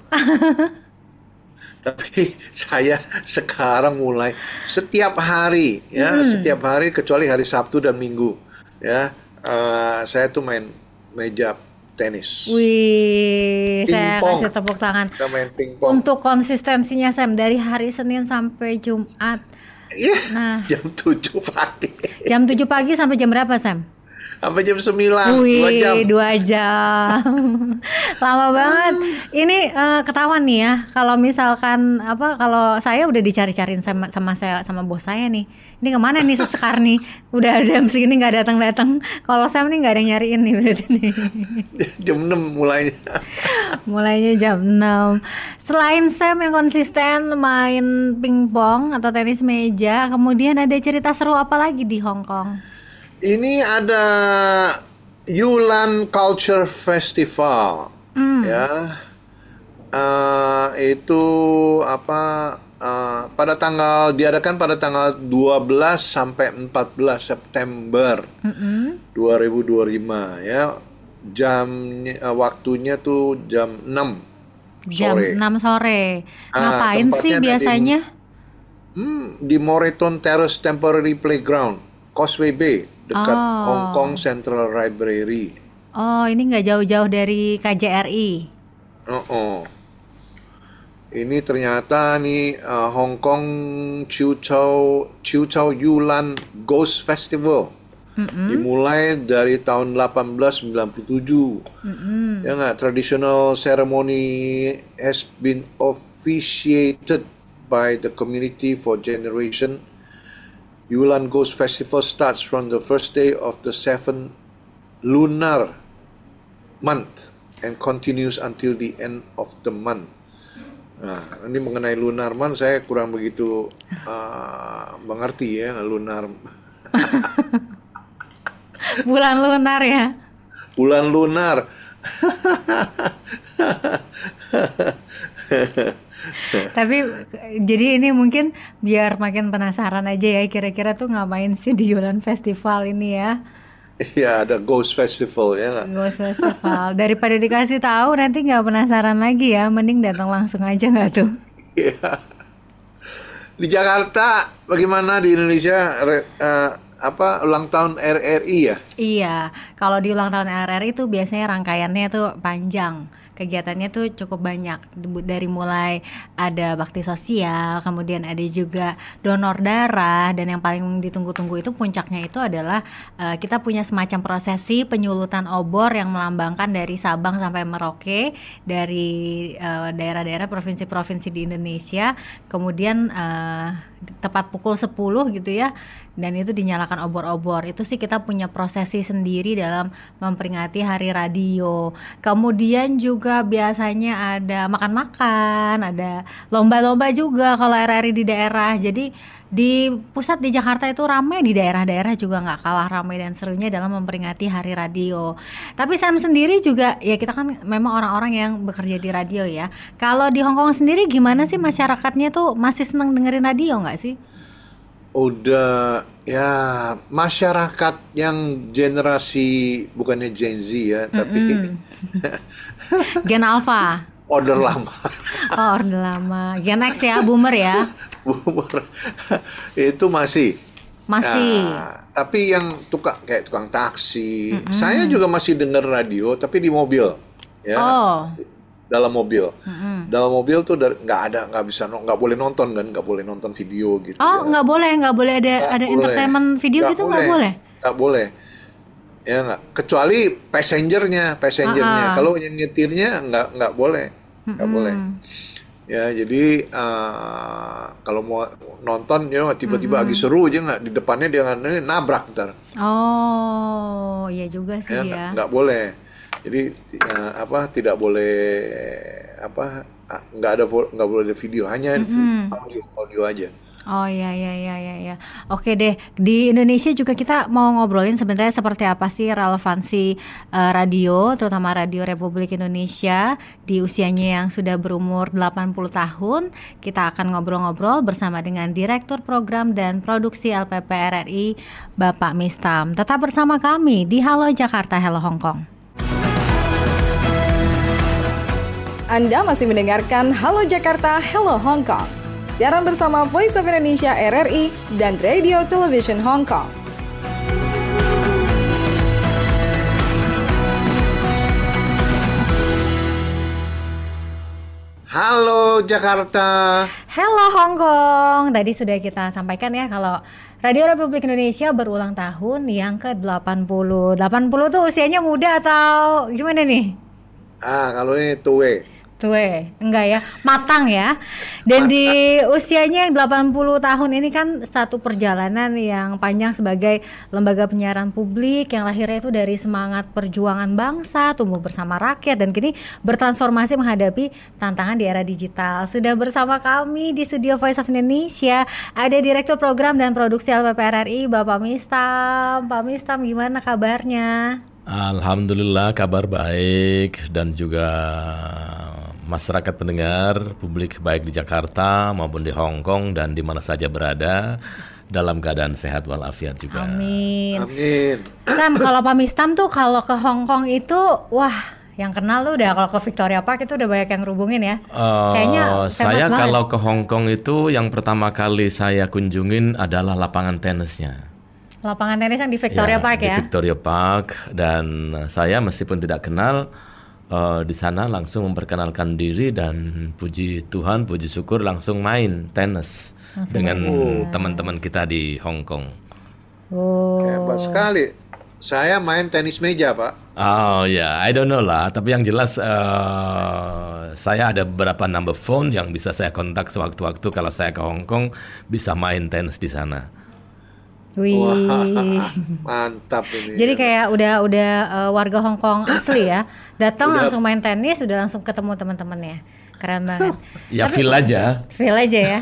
[SPEAKER 17] Tapi saya sekarang mulai setiap hari ya, setiap hari kecuali hari Sabtu dan Minggu ya, saya tuh main meja tenis.
[SPEAKER 14] Wih, saya kasih tepuk tangan.
[SPEAKER 17] Kita main pingpong.
[SPEAKER 14] Untuk konsistensinya Sam dari hari Senin sampai Jumat.
[SPEAKER 17] Iya. Nah, jam 7 pagi.
[SPEAKER 14] Jam 7 pagi sampai jam berapa Sam?
[SPEAKER 17] Sampai jam 9,
[SPEAKER 14] Wih, 2 jam. Lama banget. Ini ketahuan nih ya, kalau misalkan kalau saya udah dicari-cariin sama bos saya nih. Ini kemana nih Sekar nih? Udah jam segini nggak datang-datang. Kalau Sam nih nggak ada yang nyariin nih berarti nih.
[SPEAKER 17] Jam 6 mulainya.
[SPEAKER 14] Mulainya jam 6. Selain Sam yang konsisten main pingpong atau tenis meja, kemudian ada cerita seru apa lagi di Hong Kong?
[SPEAKER 17] Ini ada Yulan Culture Festival, ya. Itu diadakan pada tanggal 12 sampai 14 September 2025 ya. Waktunya tuh jam 6 sore.
[SPEAKER 14] Jam 6 sore. Ngapain sih biasanya?
[SPEAKER 17] Di Moreton Terrace Temporary Playground, Causeway Bay, dekat Hong Kong Central Library.
[SPEAKER 14] Oh, ini nggak jauh-jauh dari KJRI.
[SPEAKER 17] Ini ternyata nih Hong Kong Chiu Chow Yulan Ghost Festival. Dimulai dari tahun 1897. Ya nggak, traditional ceremony has been officiated by the community for generation. Yulan Ghost Festival starts from the first day of the 7th lunar month and continues until the end of the month. Nah, ini mengenai lunar month saya kurang begitu mengerti ya, lunar.
[SPEAKER 14] Bulan lunar ya.
[SPEAKER 17] Bulan lunar.
[SPEAKER 14] Tapi jadi ini mungkin biar makin penasaran aja ya, kira-kira tuh ngapain sih di Yulan Festival ini ya?
[SPEAKER 17] Iya, ada Ghost Festival ya nggak?
[SPEAKER 14] Ghost Festival. Daripada dikasih tahu nanti nggak penasaran lagi ya, mending datang langsung aja nggak tuh?
[SPEAKER 17] Iya. Di Jakarta, bagaimana di Indonesia? Ulang tahun RRI ya?
[SPEAKER 14] Iya, kalau di ulang tahun RRI itu biasanya rangkaiannya tuh panjang. Kegiatannya tuh cukup banyak, dari mulai ada bakti sosial, kemudian ada juga donor darah, dan yang paling ditunggu-tunggu itu puncaknya itu adalah kita punya semacam prosesi penyulutan obor yang melambangkan dari Sabang sampai Merauke, dari daerah-daerah provinsi-provinsi di Indonesia, kemudian tepat pukul 10 gitu ya, dan itu dinyalakan obor-obor. Itu sih kita punya prosesi sendiri dalam memperingati Hari Radio. Kemudian juga biasanya ada makan-makan, ada lomba-lomba juga kalau RRI di daerah. Jadi di pusat di Jakarta itu ramai, di daerah-daerah juga nggak kalah ramai dan serunya dalam memperingati Hari Radio. Tapi Sam sendiri juga, ya kita kan memang orang-orang yang bekerja di radio ya. Kalau di Hong Kong sendiri gimana sih masyarakatnya tuh, masih senang dengerin radio nggak sih?
[SPEAKER 17] Udah ya, masyarakat yang generasi bukannya Gen Z ya, tapi
[SPEAKER 14] Gen Alpha.
[SPEAKER 17] Order lama.
[SPEAKER 14] Oh, order lama. Gen X ya, boomer ya.
[SPEAKER 17] Boomer. Itu masih.
[SPEAKER 14] Nah,
[SPEAKER 17] tapi yang kayak tukang taksi, saya juga masih dengar radio tapi di mobil ya. Dalam mobil. Dalam mobil tuh nggak boleh nonton kan, nggak boleh nonton video gitu.
[SPEAKER 14] Oh, nggak boleh ada entertainment video gitu, nggak boleh.
[SPEAKER 17] Nggak boleh. Ya nggak, kecuali passengernya. Kalau yang nyetirnya nggak boleh, nggak boleh. Ya jadi kalau mau nonton ya tiba-tiba lagi seru aja di depannya dia nabrak ntar.
[SPEAKER 14] Oh, iya juga sih ya.
[SPEAKER 17] Nggak boleh. Jadi tidak boleh nggak boleh ada video, hanya audio aja.
[SPEAKER 14] Oh iya. Oke deh, di Indonesia juga kita mau ngobrolin sebenarnya seperti apa sih relevansi radio, terutama Radio Republik Indonesia di usianya yang sudah berumur 80 tahun. Kita akan ngobrol-ngobrol bersama dengan Direktur Program dan Produksi LPP RRI, Bapak Mistam. Tetap bersama kami di Halo Jakarta, Hello Hong Kong.
[SPEAKER 16] Anda masih mendengarkan Halo Jakarta, Hello Hong Kong. Siaran bersama Voice of Indonesia RRI dan Radio Television Hong Kong.
[SPEAKER 17] Halo Jakarta.
[SPEAKER 14] Hello Hong Kong. Tadi sudah kita sampaikan ya kalau Radio Republik Indonesia berulang tahun yang ke-80. 80 tuh usianya muda atau gimana nih?
[SPEAKER 17] Kalau ini tua.
[SPEAKER 14] Enggak ya, matang ya. Dan di usianya yang 80 tahun ini kan satu perjalanan yang panjang sebagai lembaga penyiaran publik yang lahirnya itu dari semangat perjuangan bangsa, tumbuh bersama rakyat, dan kini bertransformasi menghadapi tantangan di era digital. Sudah bersama kami di studio Voice of Indonesia ada Direktur Program dan Produksi LPP RRI, Bapak Mistam. Pak Mistam, gimana kabarnya?
[SPEAKER 18] Alhamdulillah kabar baik, dan juga masyarakat pendengar publik baik di Jakarta maupun di Hong Kong dan di mana saja berada dalam keadaan sehat walafiat juga.
[SPEAKER 14] Amin. Sam, kalau Pak Mistam tuh kalau ke Hong Kong itu yang kenal lu udah, kalau ke Victoria Park itu udah banyak yang ngerubungin ya. Kayaknya
[SPEAKER 18] saya banget. Kalau ke Hong Kong itu yang pertama kali saya kunjungin adalah lapangan tenisnya.
[SPEAKER 14] Lapangan tenis yang di Victoria Park ya?
[SPEAKER 18] Di Victoria Park, dan saya meskipun tidak kenal di sana langsung memperkenalkan diri, dan puji Tuhan, puji syukur langsung main tenis dengan teman-teman kita di Hong Kong.
[SPEAKER 17] Hebat sekali. Saya main tenis meja, Pak.
[SPEAKER 18] Oh ya, I don't know lah. Tapi yang jelas saya ada beberapa number phone yang bisa saya kontak sewaktu-waktu kalau saya ke Hong Kong, bisa main tenis di sana.
[SPEAKER 14] Wih,
[SPEAKER 17] mantap ini.
[SPEAKER 14] Jadi kayak udah warga Hong Kong asli ya, datang langsung main tenis, udah langsung ketemu teman-temannya, keren banget.
[SPEAKER 18] Ya feel aja
[SPEAKER 14] ya.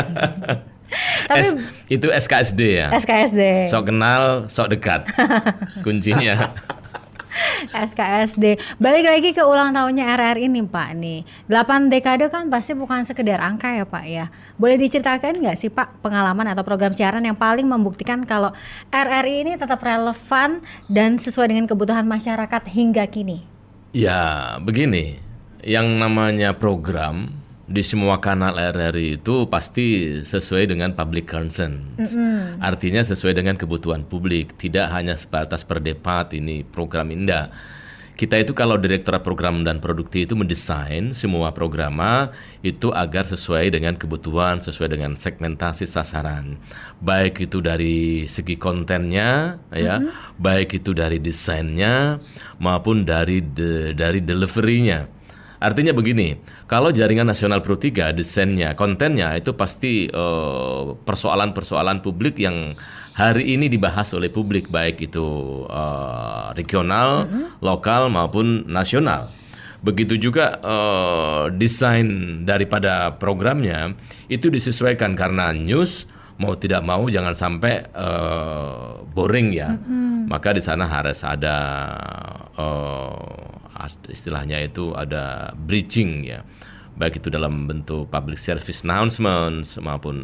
[SPEAKER 14] Tapi
[SPEAKER 18] itu SKSD ya.
[SPEAKER 14] SKSD.
[SPEAKER 18] Sok kenal, sok dekat, kuncinya.
[SPEAKER 14] SKSD. Balik lagi ke ulang tahunnya RRI nih Pak nih. 8 dekade kan pasti bukan sekedar angka ya Pak ya. Boleh diceritakan nggak sih Pak pengalaman atau program siaran yang paling membuktikan kalau RRI ini tetap relevan dan sesuai dengan kebutuhan masyarakat hingga kini?
[SPEAKER 18] Ya begini, yang namanya program di semua kanal RRI itu pasti sesuai dengan public concern. Artinya sesuai dengan kebutuhan publik, tidak hanya sebatas berdebat ini program indah. Kita itu kalau Direktorat Program dan Produkti itu mendesain semua programa itu agar sesuai dengan kebutuhan, sesuai dengan segmentasi sasaran. Baik itu dari segi kontennya, ya, baik itu dari desainnya maupun dari delivery-nya. Artinya begini, kalau jaringan nasional Pro 3 desainnya, kontennya itu pasti persoalan-persoalan publik yang hari ini dibahas oleh publik, baik itu regional, lokal maupun nasional. Begitu juga desain daripada programnya itu disesuaikan karena news mau tidak mau jangan sampai boring ya. Maka di sana harus ada istilahnya itu ada bridging ya, baik itu dalam bentuk public service announcements maupun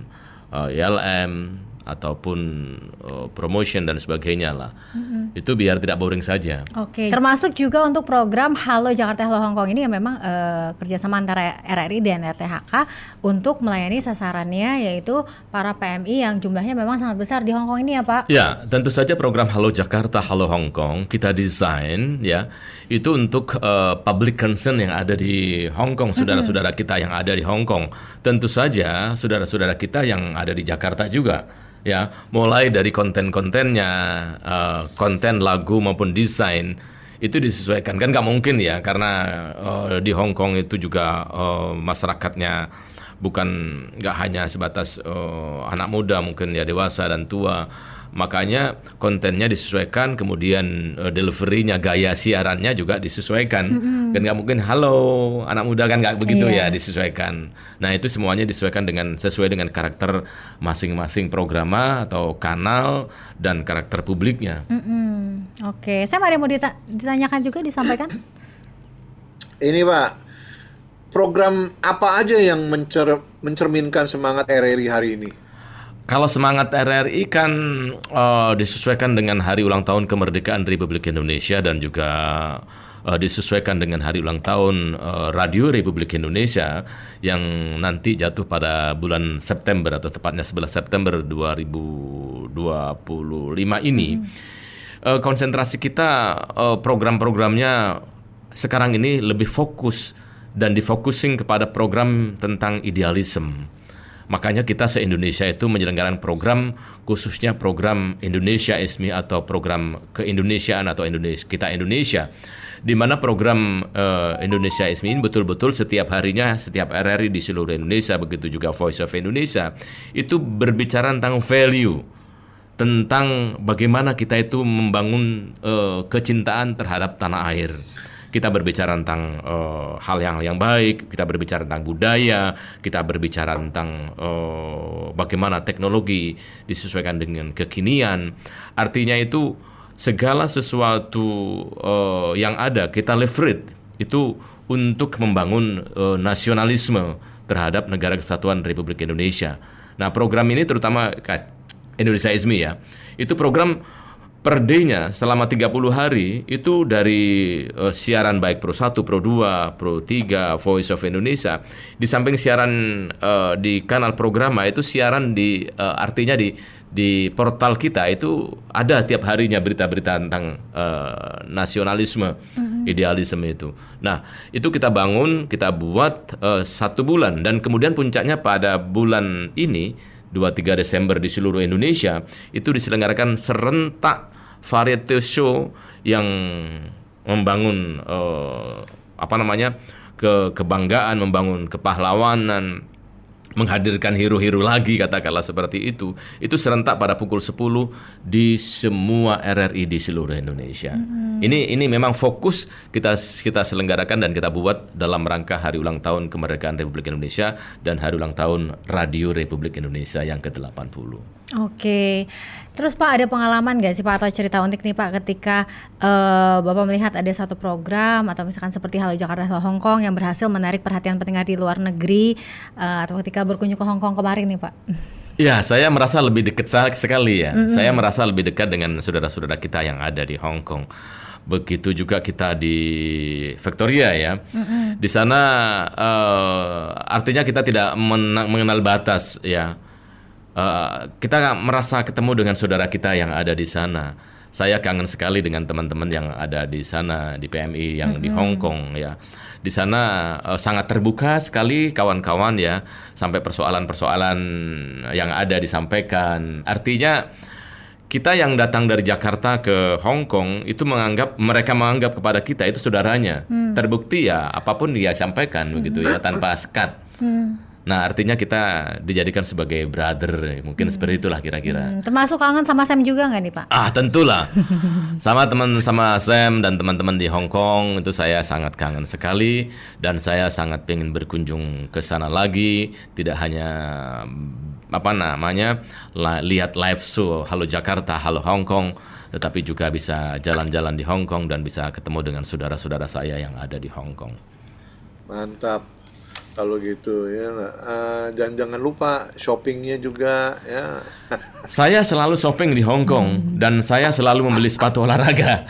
[SPEAKER 18] ILM ataupun promotion dan sebagainya lah. Itu biar tidak boring saja.
[SPEAKER 14] Oke. Termasuk juga untuk program Halo Jakarta Halo Hongkong ini yang memang kerjasama antara RRI dan RTHK untuk melayani sasarannya yaitu para PMI yang jumlahnya memang sangat besar di Hongkong ini ya Pak.
[SPEAKER 18] Ya, tentu saja program Halo Jakarta Halo Hongkong kita desain ya itu untuk public concern yang ada di Hongkong, saudara-saudara kita yang ada di Hongkong. Tentu saja saudara-saudara kita yang ada di Jakarta juga. Ya, mulai dari konten-kontennya, konten lagu maupun desain itu disesuaikan. Kan nggak mungkin ya, karena di Hong Kong itu juga masyarakatnya bukan nggak hanya sebatas anak muda, mungkin ya dewasa dan tua. Makanya kontennya disesuaikan, kemudian delivery-nya, gaya siarannya juga disesuaikan. Kan nggak mungkin halo anak muda, kan nggak begitu ya, disesuaikan. Nah itu semuanya disesuaikan sesuai dengan karakter masing-masing programa atau kanal dan karakter publiknya.
[SPEAKER 14] Oke, saya mau ditanyakan juga, disampaikan.
[SPEAKER 17] Ini Pak, program apa aja yang mencerminkan semangat RRI hari ini?
[SPEAKER 18] Kalau semangat RRI kan disesuaikan dengan hari ulang tahun kemerdekaan Republik Indonesia dan juga disesuaikan dengan hari ulang tahun Radio Republik Indonesia yang nanti jatuh pada bulan September atau tepatnya 11 September 2025 ini. Konsentrasi kita program-programnya sekarang ini lebih fokus dan difocusing kepada program tentang idealisme. Makanya kita se-Indonesia itu menyelenggarakan program, khususnya program Indonesia Ismi atau program keindonesiaan atau Kita Indonesia, di mana program Indonesia Ismi ini betul-betul setiap harinya, setiap RRI di seluruh Indonesia, begitu juga Voice of Indonesia, itu berbicara tentang value, tentang bagaimana kita itu membangun kecintaan terhadap tanah air. Kita berbicara tentang hal yang baik, kita berbicara tentang budaya, kita berbicara tentang bagaimana teknologi disesuaikan dengan kekinian. Artinya itu segala sesuatu yang ada kita leverage itu untuk membangun nasionalisme terhadap negara kesatuan Republik Indonesia. Nah program ini terutama Indonesia Ismi ya, itu program per day-nya selama 30 hari itu dari siaran baik Pro 1, Pro 2, Pro 3, Voice of Indonesia. Di samping siaran di kanal programa itu siaran artinya di portal kita itu ada tiap harinya berita-berita tentang nasionalisme, idealisme itu. Nah, itu kita bangun, kita buat 1 bulan dan kemudian puncaknya pada bulan ini 2-3 Desember di seluruh Indonesia itu diselenggarakan serentak variety show yang membangun kebanggaan, membangun kepahlawanan, menghadirkan hero-hero lagi katakanlah seperti itu serentak pada pukul 10 di semua RRI di seluruh Indonesia. Ini memang fokus kita selenggarakan dan kita buat dalam rangka hari ulang tahun kemerdekaan Republik Indonesia dan hari ulang tahun Radio Republik Indonesia yang ke-80.
[SPEAKER 14] Oke. Terus Pak, ada pengalaman nggak sih Pak atau cerita unik nih Pak ketika Bapak melihat ada satu program atau misalkan seperti Halo Jakarta Halo Hong Kong yang berhasil menarik perhatian pendengar di luar negeri atau ketika berkunjung ke Hong Kong kemarin nih Pak?
[SPEAKER 18] Ya, saya merasa lebih dekat sekali ya. Saya merasa lebih dekat dengan saudara-saudara kita yang ada di Hong Kong. Begitu juga kita di Victoria ya. Di sana artinya kita tidak mengenal batas ya. Kita merasa ketemu dengan saudara kita yang ada di sana. Saya kangen sekali dengan teman-teman yang ada di sana di PMI yang di Hong Kong ya. Di sana sangat terbuka sekali kawan-kawan ya, sampai persoalan-persoalan yang ada disampaikan. Artinya kita yang datang dari Jakarta ke Hong Kong itu mereka menganggap kepada kita itu saudaranya. Terbukti ya apapun dia sampaikan begitu ya tanpa sekat. Nah, artinya kita dijadikan sebagai brother, mungkin seperti itulah kira-kira.
[SPEAKER 14] Termasuk kangen sama Sam juga nggak nih Pak?
[SPEAKER 18] Tentulah. sama Sam dan teman-teman di Hong Kong itu saya sangat kangen sekali dan saya sangat pengen berkunjung ke sana lagi. Tidak hanya lihat live show Halo Jakarta, Halo Hong Kong, tetapi juga bisa jalan-jalan di Hong Kong dan bisa ketemu dengan saudara-saudara saya yang ada di Hong Kong.
[SPEAKER 17] Mantap. Kalau gitu ya, jangan lupa shoppingnya juga ya.
[SPEAKER 18] Saya selalu shopping di Hong Kong dan saya selalu membeli sepatu olahraga.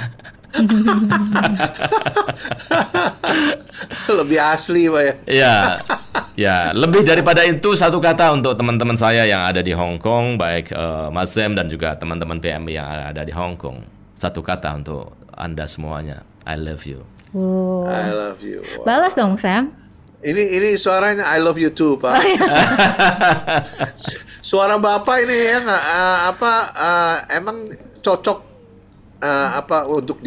[SPEAKER 17] Lebih asli Pak ya.
[SPEAKER 18] Ya, lebih daripada itu satu kata untuk teman-teman saya yang ada di Hong Kong, baik Mas Sam dan juga teman-teman PMI yang ada di Hong Kong. Satu kata untuk Anda semuanya, I love you.
[SPEAKER 17] I love you.
[SPEAKER 14] Wow. Balas dong Sam.
[SPEAKER 17] Ini suaranya I love you too Pak. Suara Bapak ini ya emang cocok untuk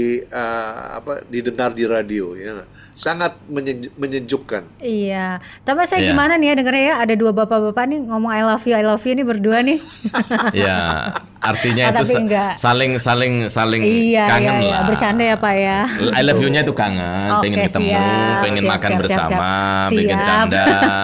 [SPEAKER 17] didengar di radio ya. Sangat menyejukkan.
[SPEAKER 14] Iya. Tapi saya gimana nih ya dengernya ya, ada dua bapak-bapak nih ngomong I love you nih berdua nih.
[SPEAKER 18] Ya, artinya itu saling kangen lah.
[SPEAKER 14] Bercanda ya Pak ya.
[SPEAKER 18] I love you-nya itu kangen, pengen ketemu, pengen makan bersama, pengen canda,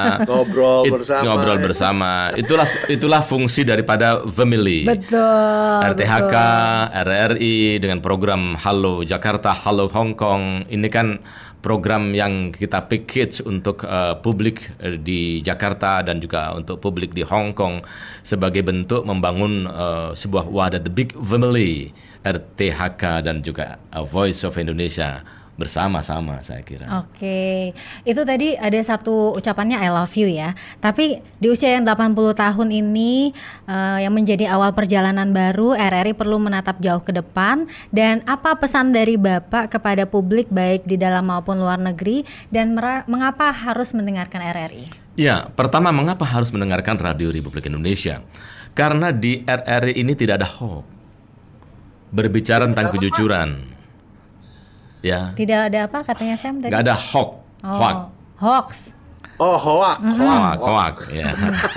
[SPEAKER 18] ngobrol bersama. Itulah fungsi daripada family.
[SPEAKER 14] Betul.
[SPEAKER 18] RTHK, RRI dengan program Halo Jakarta, Halo Hong Kong. Ini kan program yang kita package untuk publik di Jakarta dan juga untuk publik di Hong Kong sebagai bentuk membangun sebuah wadah the big family RTHK dan juga Voice of Indonesia bersama-sama saya kira.
[SPEAKER 14] Oke. Itu tadi ada satu ucapannya I love you ya. Tapi di usia yang 80 tahun ini yang menjadi awal perjalanan baru, RRI perlu menatap jauh ke depan. Dan apa pesan dari Bapak kepada publik baik di dalam maupun luar negeri, dan mengapa harus mendengarkan RRI?
[SPEAKER 18] Ya, pertama mengapa harus mendengarkan Radio Republik Indonesia? Karena di RRI ini tidak ada hoax. Berbicara tentang kejujuran. Ya.
[SPEAKER 14] Tidak ada apa katanya Sam tadi?
[SPEAKER 18] Gak ada hoax.
[SPEAKER 14] Hoax.
[SPEAKER 18] Hoax. Ya.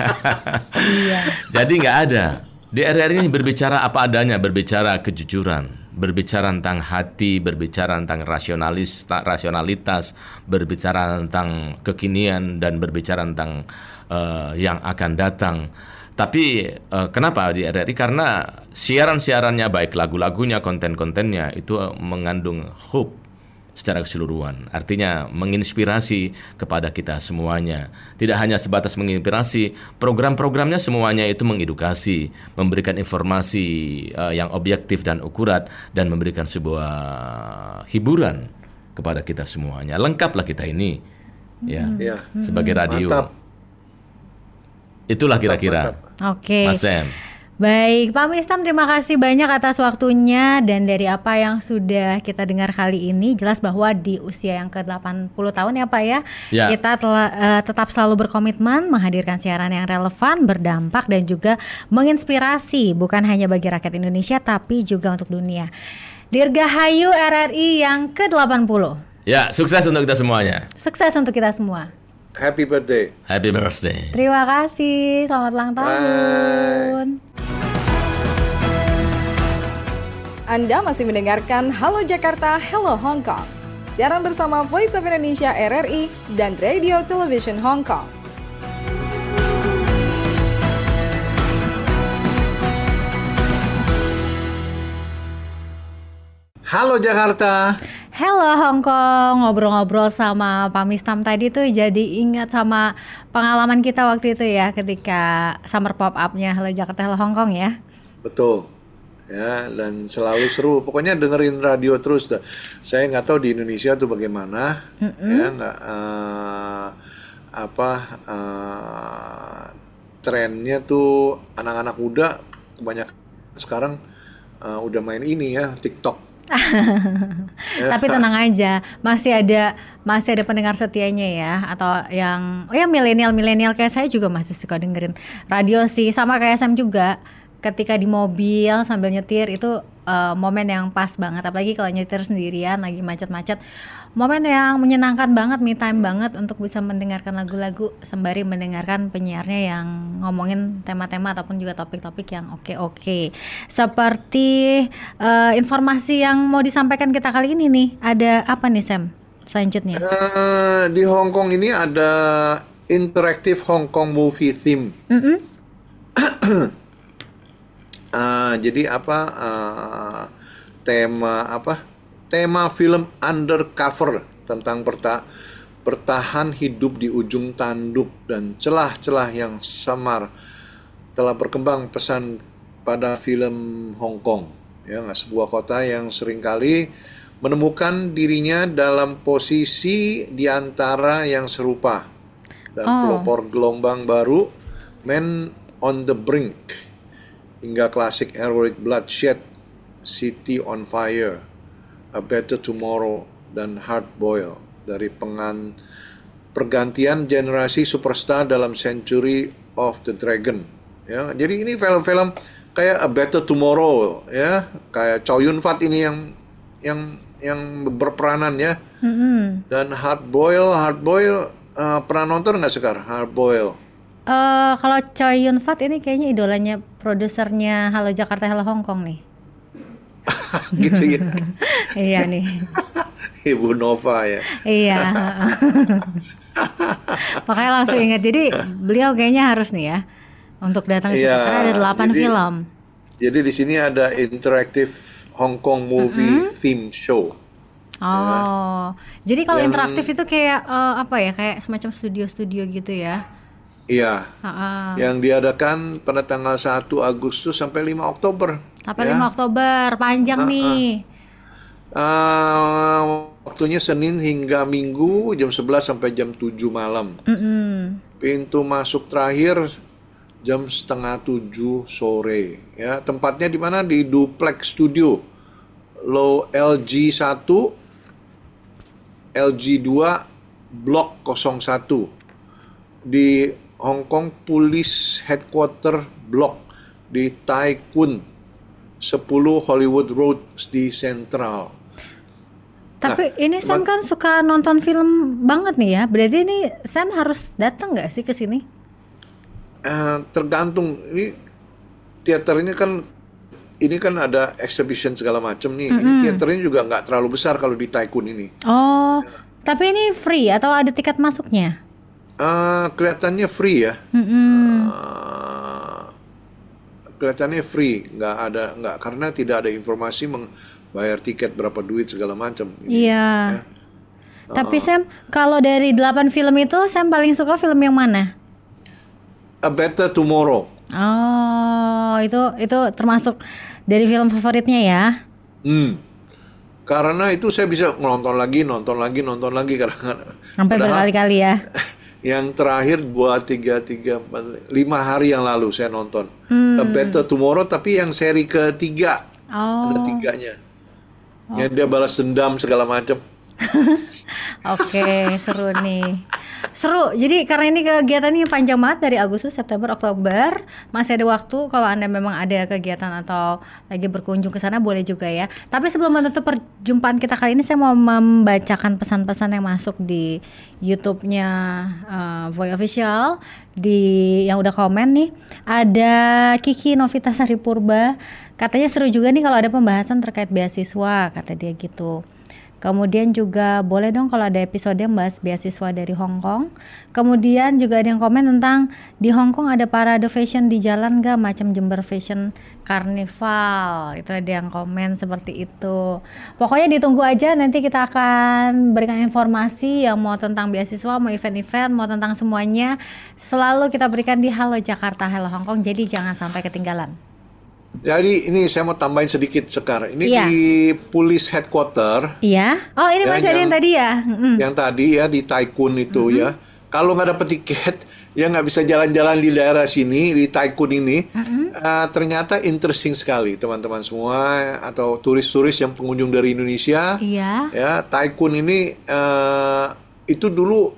[SPEAKER 14] Iya.
[SPEAKER 18] Jadi nggak ada. Di RRI ini berbicara apa adanya, berbicara kejujuran, berbicara tentang hati, berbicara tentang rasionalitas, berbicara tentang kekinian dan berbicara tentang yang akan datang. Tapi kenapa di RRI? Karena siaran-siarannya baik lagu-lagunya, konten-kontennya itu mengandung hope secara keseluruhan. Artinya menginspirasi kepada kita semuanya. Tidak hanya sebatas menginspirasi, program-programnya semuanya itu mengedukasi, memberikan informasi yang objektif dan akurat dan memberikan sebuah hiburan kepada kita semuanya. Lengkaplah kita ini ya sebagai radio.
[SPEAKER 17] Mantap.
[SPEAKER 18] Itulah kira-kira.
[SPEAKER 14] Oke.
[SPEAKER 18] Mas Sam.
[SPEAKER 14] Baik, Pak Mistam, terima kasih banyak atas waktunya. Dan dari apa yang sudah kita dengar kali ini, jelas bahwa di usia yang ke-80 tahun ya Pak ya, kita tetap selalu berkomitmen menghadirkan siaran yang relevan, berdampak dan juga menginspirasi, bukan hanya bagi rakyat Indonesia tapi juga untuk dunia. Dirgahayu RRI yang ke-80.
[SPEAKER 18] Ya, sukses untuk kita semuanya.
[SPEAKER 14] Sukses untuk kita semua.
[SPEAKER 17] Happy birthday.
[SPEAKER 18] Happy birthday.
[SPEAKER 14] Terima kasih. Selamat ulang tahun.
[SPEAKER 16] Anda masih mendengarkan Halo Jakarta, Hello Hong Kong. Siaran bersama Voice of Indonesia RRI dan Radio Television Hong Kong.
[SPEAKER 17] Halo Jakarta.
[SPEAKER 14] Halo Hong Kong. Ngobrol-ngobrol sama Pak Mistam tadi tuh jadi ingat sama pengalaman kita waktu itu ya, ketika summer pop-up-nya Halo Jakarta, Halo Hong Kong ya.
[SPEAKER 17] Betul. Ya, dan selalu seru. Pokoknya dengerin radio terus. Saya nggak tahu di Indonesia tuh bagaimana. Ya, trennya tuh anak-anak muda kebanyakan sekarang udah main ini ya, TikTok.
[SPEAKER 14] Tapi tenang aja, masih ada pendengar setianya ya, atau yang milenial kayak saya juga masih suka dengerin radio sih, sama kayak Sam juga. Ketika di mobil sambil nyetir itu momen yang pas banget, apalagi kalau nyetir sendirian lagi macet-macet, momen yang menyenangkan banget, me time banget untuk bisa mendengarkan lagu-lagu sembari mendengarkan penyiarnya yang ngomongin tema-tema ataupun juga topik-topik yang oke. Seperti informasi yang mau disampaikan kita kali ini nih, ada apa nih Sam selanjutnya?
[SPEAKER 17] Di Hong Kong ini ada Interactive Hong Kong Movie Theme. Jadi tema film Undercover tentang bertahan hidup di ujung tanduk dan celah-celah yang samar telah berkembang pesan pada film Hong Kong. Ya, sebuah kota yang seringkali menemukan dirinya dalam posisi di antara yang serupa dan pelopor gelombang baru, Man on the Brink, hingga klasik Heroic Bloodshed, City on Fire, A Better Tomorrow, dan Hard Boiled dari pergantian generasi superstar dalam Century of the Dragon. Ya, jadi ini film-film kayak A Better Tomorrow ya, kayak Chow Yun Fat ini yang berperanan ya. Dan Hard Boiled pernah nonton nggak Sekar? Hard Boiled.
[SPEAKER 14] Kalau Choi Yun Fat ini kayaknya idolanya produsernya Halo Jakarta, Halo Hong Kong nih.
[SPEAKER 17] Gitu ya.
[SPEAKER 14] Iya nih.
[SPEAKER 17] Ibu Nova ya.
[SPEAKER 14] Iya. Makanya langsung ingat. Jadi beliau kayaknya harus nih ya untuk datang ke sini karena ada 8 film. Jadi
[SPEAKER 17] di sini ada Interactive Hong Kong Movie Theme Show.
[SPEAKER 14] Jadi kalau interaktif itu kayak kayak semacam studio-studio gitu ya.
[SPEAKER 17] Iya, yang diadakan pada tanggal 1 Agustus sampai 5 Oktober.
[SPEAKER 14] Sampai 5 Oktober, panjang nih.
[SPEAKER 17] Waktunya Senin hingga Minggu jam 11 sampai jam 7 malam. Pintu masuk terakhir jam 6:30 sore. Ya, tempatnya di mana? Di Duplex Studio, Low LG 1, LG 2, Blok 01. Di Hong Kong Police Headquarter Block di Tai Kwun 10 Hollywood Road di Central.
[SPEAKER 14] Tapi ini Sam kan suka nonton film banget nih ya. Berarti ini Sam harus datang nggak sih ke sini?
[SPEAKER 17] Tergantung. Ini teaternya kan ada exhibition segala macam nih. Ini teaternya juga nggak terlalu besar kalau di Tai Kwun ini.
[SPEAKER 14] Tapi ini free atau ada tiket masuknya?
[SPEAKER 17] Kelihatannya free ya. Kelihatannya free, nggak karena tidak ada informasi bayar tiket berapa duit segala macam.
[SPEAKER 14] Iya. Ya. Tapi Sam, kalau dari 8 film itu Sam paling suka film yang mana?
[SPEAKER 17] A Better Tomorrow.
[SPEAKER 14] Itu termasuk dari film favoritnya ya?
[SPEAKER 17] Karena itu saya bisa nonton lagi karena
[SPEAKER 14] sampai berkali-kali ya.
[SPEAKER 17] Yang terakhir 5 hari yang lalu saya nonton A Better Tomorrow, tapi yang seri ketiga. Ada 3-nya. Yang dia balas dendam segala macam.
[SPEAKER 14] Oke, seru nih. Seru. Jadi karena ini kegiatannya panjang banget dari Agustus, September, Oktober. Masih ada waktu kalau Anda memang ada kegiatan atau lagi berkunjung ke sana, boleh juga ya. Tapi sebelum menutup perjumpaan kita kali ini, saya mau membacakan pesan-pesan yang masuk di YouTube-nya Voy Official yang udah komen nih. Ada Kiki Novita Saripurba, katanya seru juga nih kalau ada pembahasan terkait beasiswa, kata dia gitu. Kemudian juga boleh dong kalau ada episode yang bahas beasiswa dari Hong Kong. Kemudian juga ada yang komen tentang di Hong Kong ada parade fashion di jalan gak, macam Jember Fashion Carnival. Itu ada yang komen seperti itu. Pokoknya ditunggu aja, nanti kita akan berikan informasi yang mau tentang beasiswa, mau event-event, mau tentang semuanya. Selalu kita berikan di Halo Jakarta, Halo Hong Kong. Jadi jangan sampai ketinggalan.
[SPEAKER 17] Jadi ini saya mau tambahin sedikit sekarang. Ini di Police Headquarter.
[SPEAKER 14] Iya. Oh ini masih ada yang tadi ya?
[SPEAKER 17] Yang tadi ya di Tai Kwun itu ya. Kalau nggak dapat tiket, ya nggak bisa jalan-jalan di daerah sini di Tai Kwun ini. Ternyata interesting sekali teman-teman semua atau turis-turis yang pengunjung dari Indonesia.
[SPEAKER 14] Iya.
[SPEAKER 17] Ya Tai Kwun ini itu dulu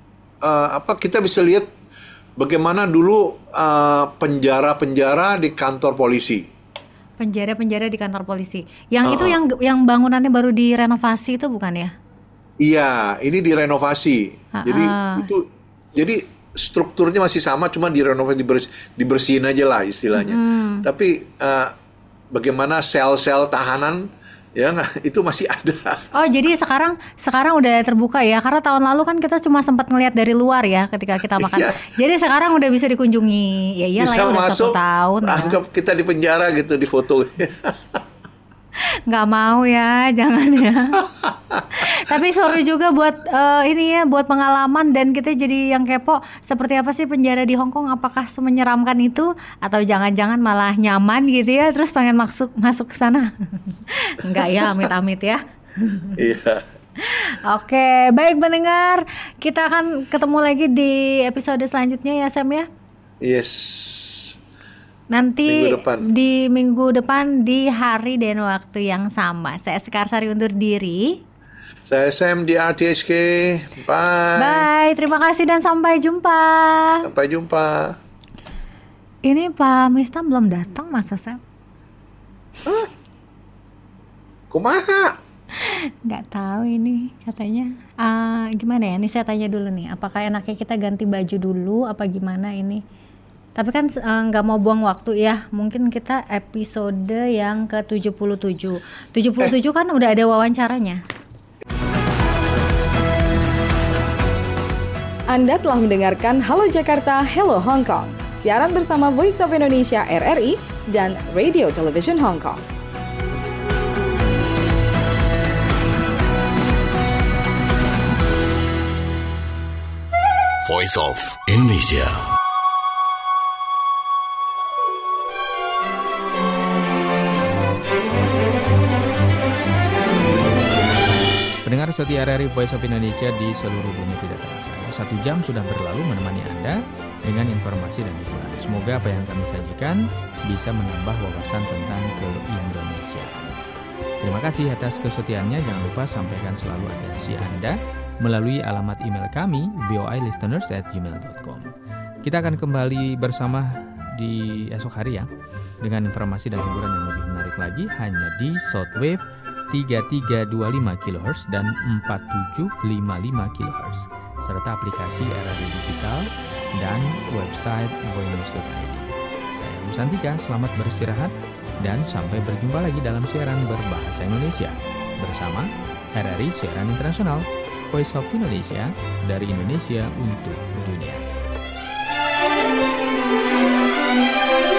[SPEAKER 17] kita bisa lihat bagaimana dulu penjara-penjara di kantor polisi.
[SPEAKER 14] Penjara-penjara di kantor polisi. Yang itu yang bangunannya baru direnovasi itu bukan ya?
[SPEAKER 17] Iya, ini direnovasi. Jadi strukturnya masih sama, cuma direnovasi, dibersihin aja lah istilahnya. Tapi bagaimana sel-sel tahanan ya itu masih ada.
[SPEAKER 14] Oh jadi sekarang udah terbuka ya, karena tahun lalu kan kita cuma sempat ngelihat dari luar ya ketika kita makan. Jadi sekarang udah bisa dikunjungi. Ya iyalah, ya udah
[SPEAKER 17] masuk,
[SPEAKER 14] 1 tahun.
[SPEAKER 17] Anggap kita di penjara gitu, di foto.
[SPEAKER 14] Nggak mau ya, jangan ya. Tapi seru juga buat ini ya, buat pengalaman, dan kita jadi yang kepo seperti apa sih penjara di Hong Kong, apakah semenyeramkan itu atau jangan-jangan malah nyaman gitu ya, terus pengen masuk ke sana. Enggak ya, amit-amit ya.
[SPEAKER 17] Iya.
[SPEAKER 14] Oke, baik pendengar, kita akan ketemu lagi di episode selanjutnya ya Sam ya.
[SPEAKER 17] Yes.
[SPEAKER 14] Nanti di minggu depan di hari dan waktu yang sama. Saya Sekarsari undur diri.
[SPEAKER 17] Saya Sam di RTHK. Bye.
[SPEAKER 14] Bye, terima kasih dan sampai jumpa.
[SPEAKER 17] Sampai jumpa.
[SPEAKER 14] Ini Pak Mista belum datang masa Sam?
[SPEAKER 17] Kumaha?
[SPEAKER 14] Nggak tahu ini katanya. Gimana ya? Ini saya tanya dulu nih. Apakah enaknya kita ganti baju dulu? Apa gimana ini? Tapi kan nggak mau buang waktu ya. Mungkin kita episode yang ke-77. 77 kan udah ada wawancaranya.
[SPEAKER 16] Anda telah mendengarkan Halo Jakarta, Hello Hong Kong. Siaran bersama Voice of Indonesia RRI dan Radio Television Hong Kong.
[SPEAKER 10] Voice of Indonesia.
[SPEAKER 1] Pendengar setia RRI Voice of Indonesia di seluruh dunia tidak terasa. 1 jam sudah berlalu menemani Anda dengan informasi dan hiburan. Semoga apa yang kami sajikan bisa menambah wawasan tentang ke-Indonesia. Terima kasih atas kesetiaannya. Jangan lupa sampaikan selalu atensi Anda melalui alamat email kami voilisteners@gmail.com. Kita akan kembali bersama di esok hari ya, dengan informasi dan hiburan yang lebih menarik lagi hanya di shortwave 3325 kHz dan 4755 kHz serta aplikasi RRI Digital dan website voinews.id. Saya Gusantika, selamat beristirahat dan sampai berjumpa lagi dalam siaran berbahasa Indonesia bersama RRI Siaran Internasional, Voice of Indonesia, dari Indonesia untuk dunia.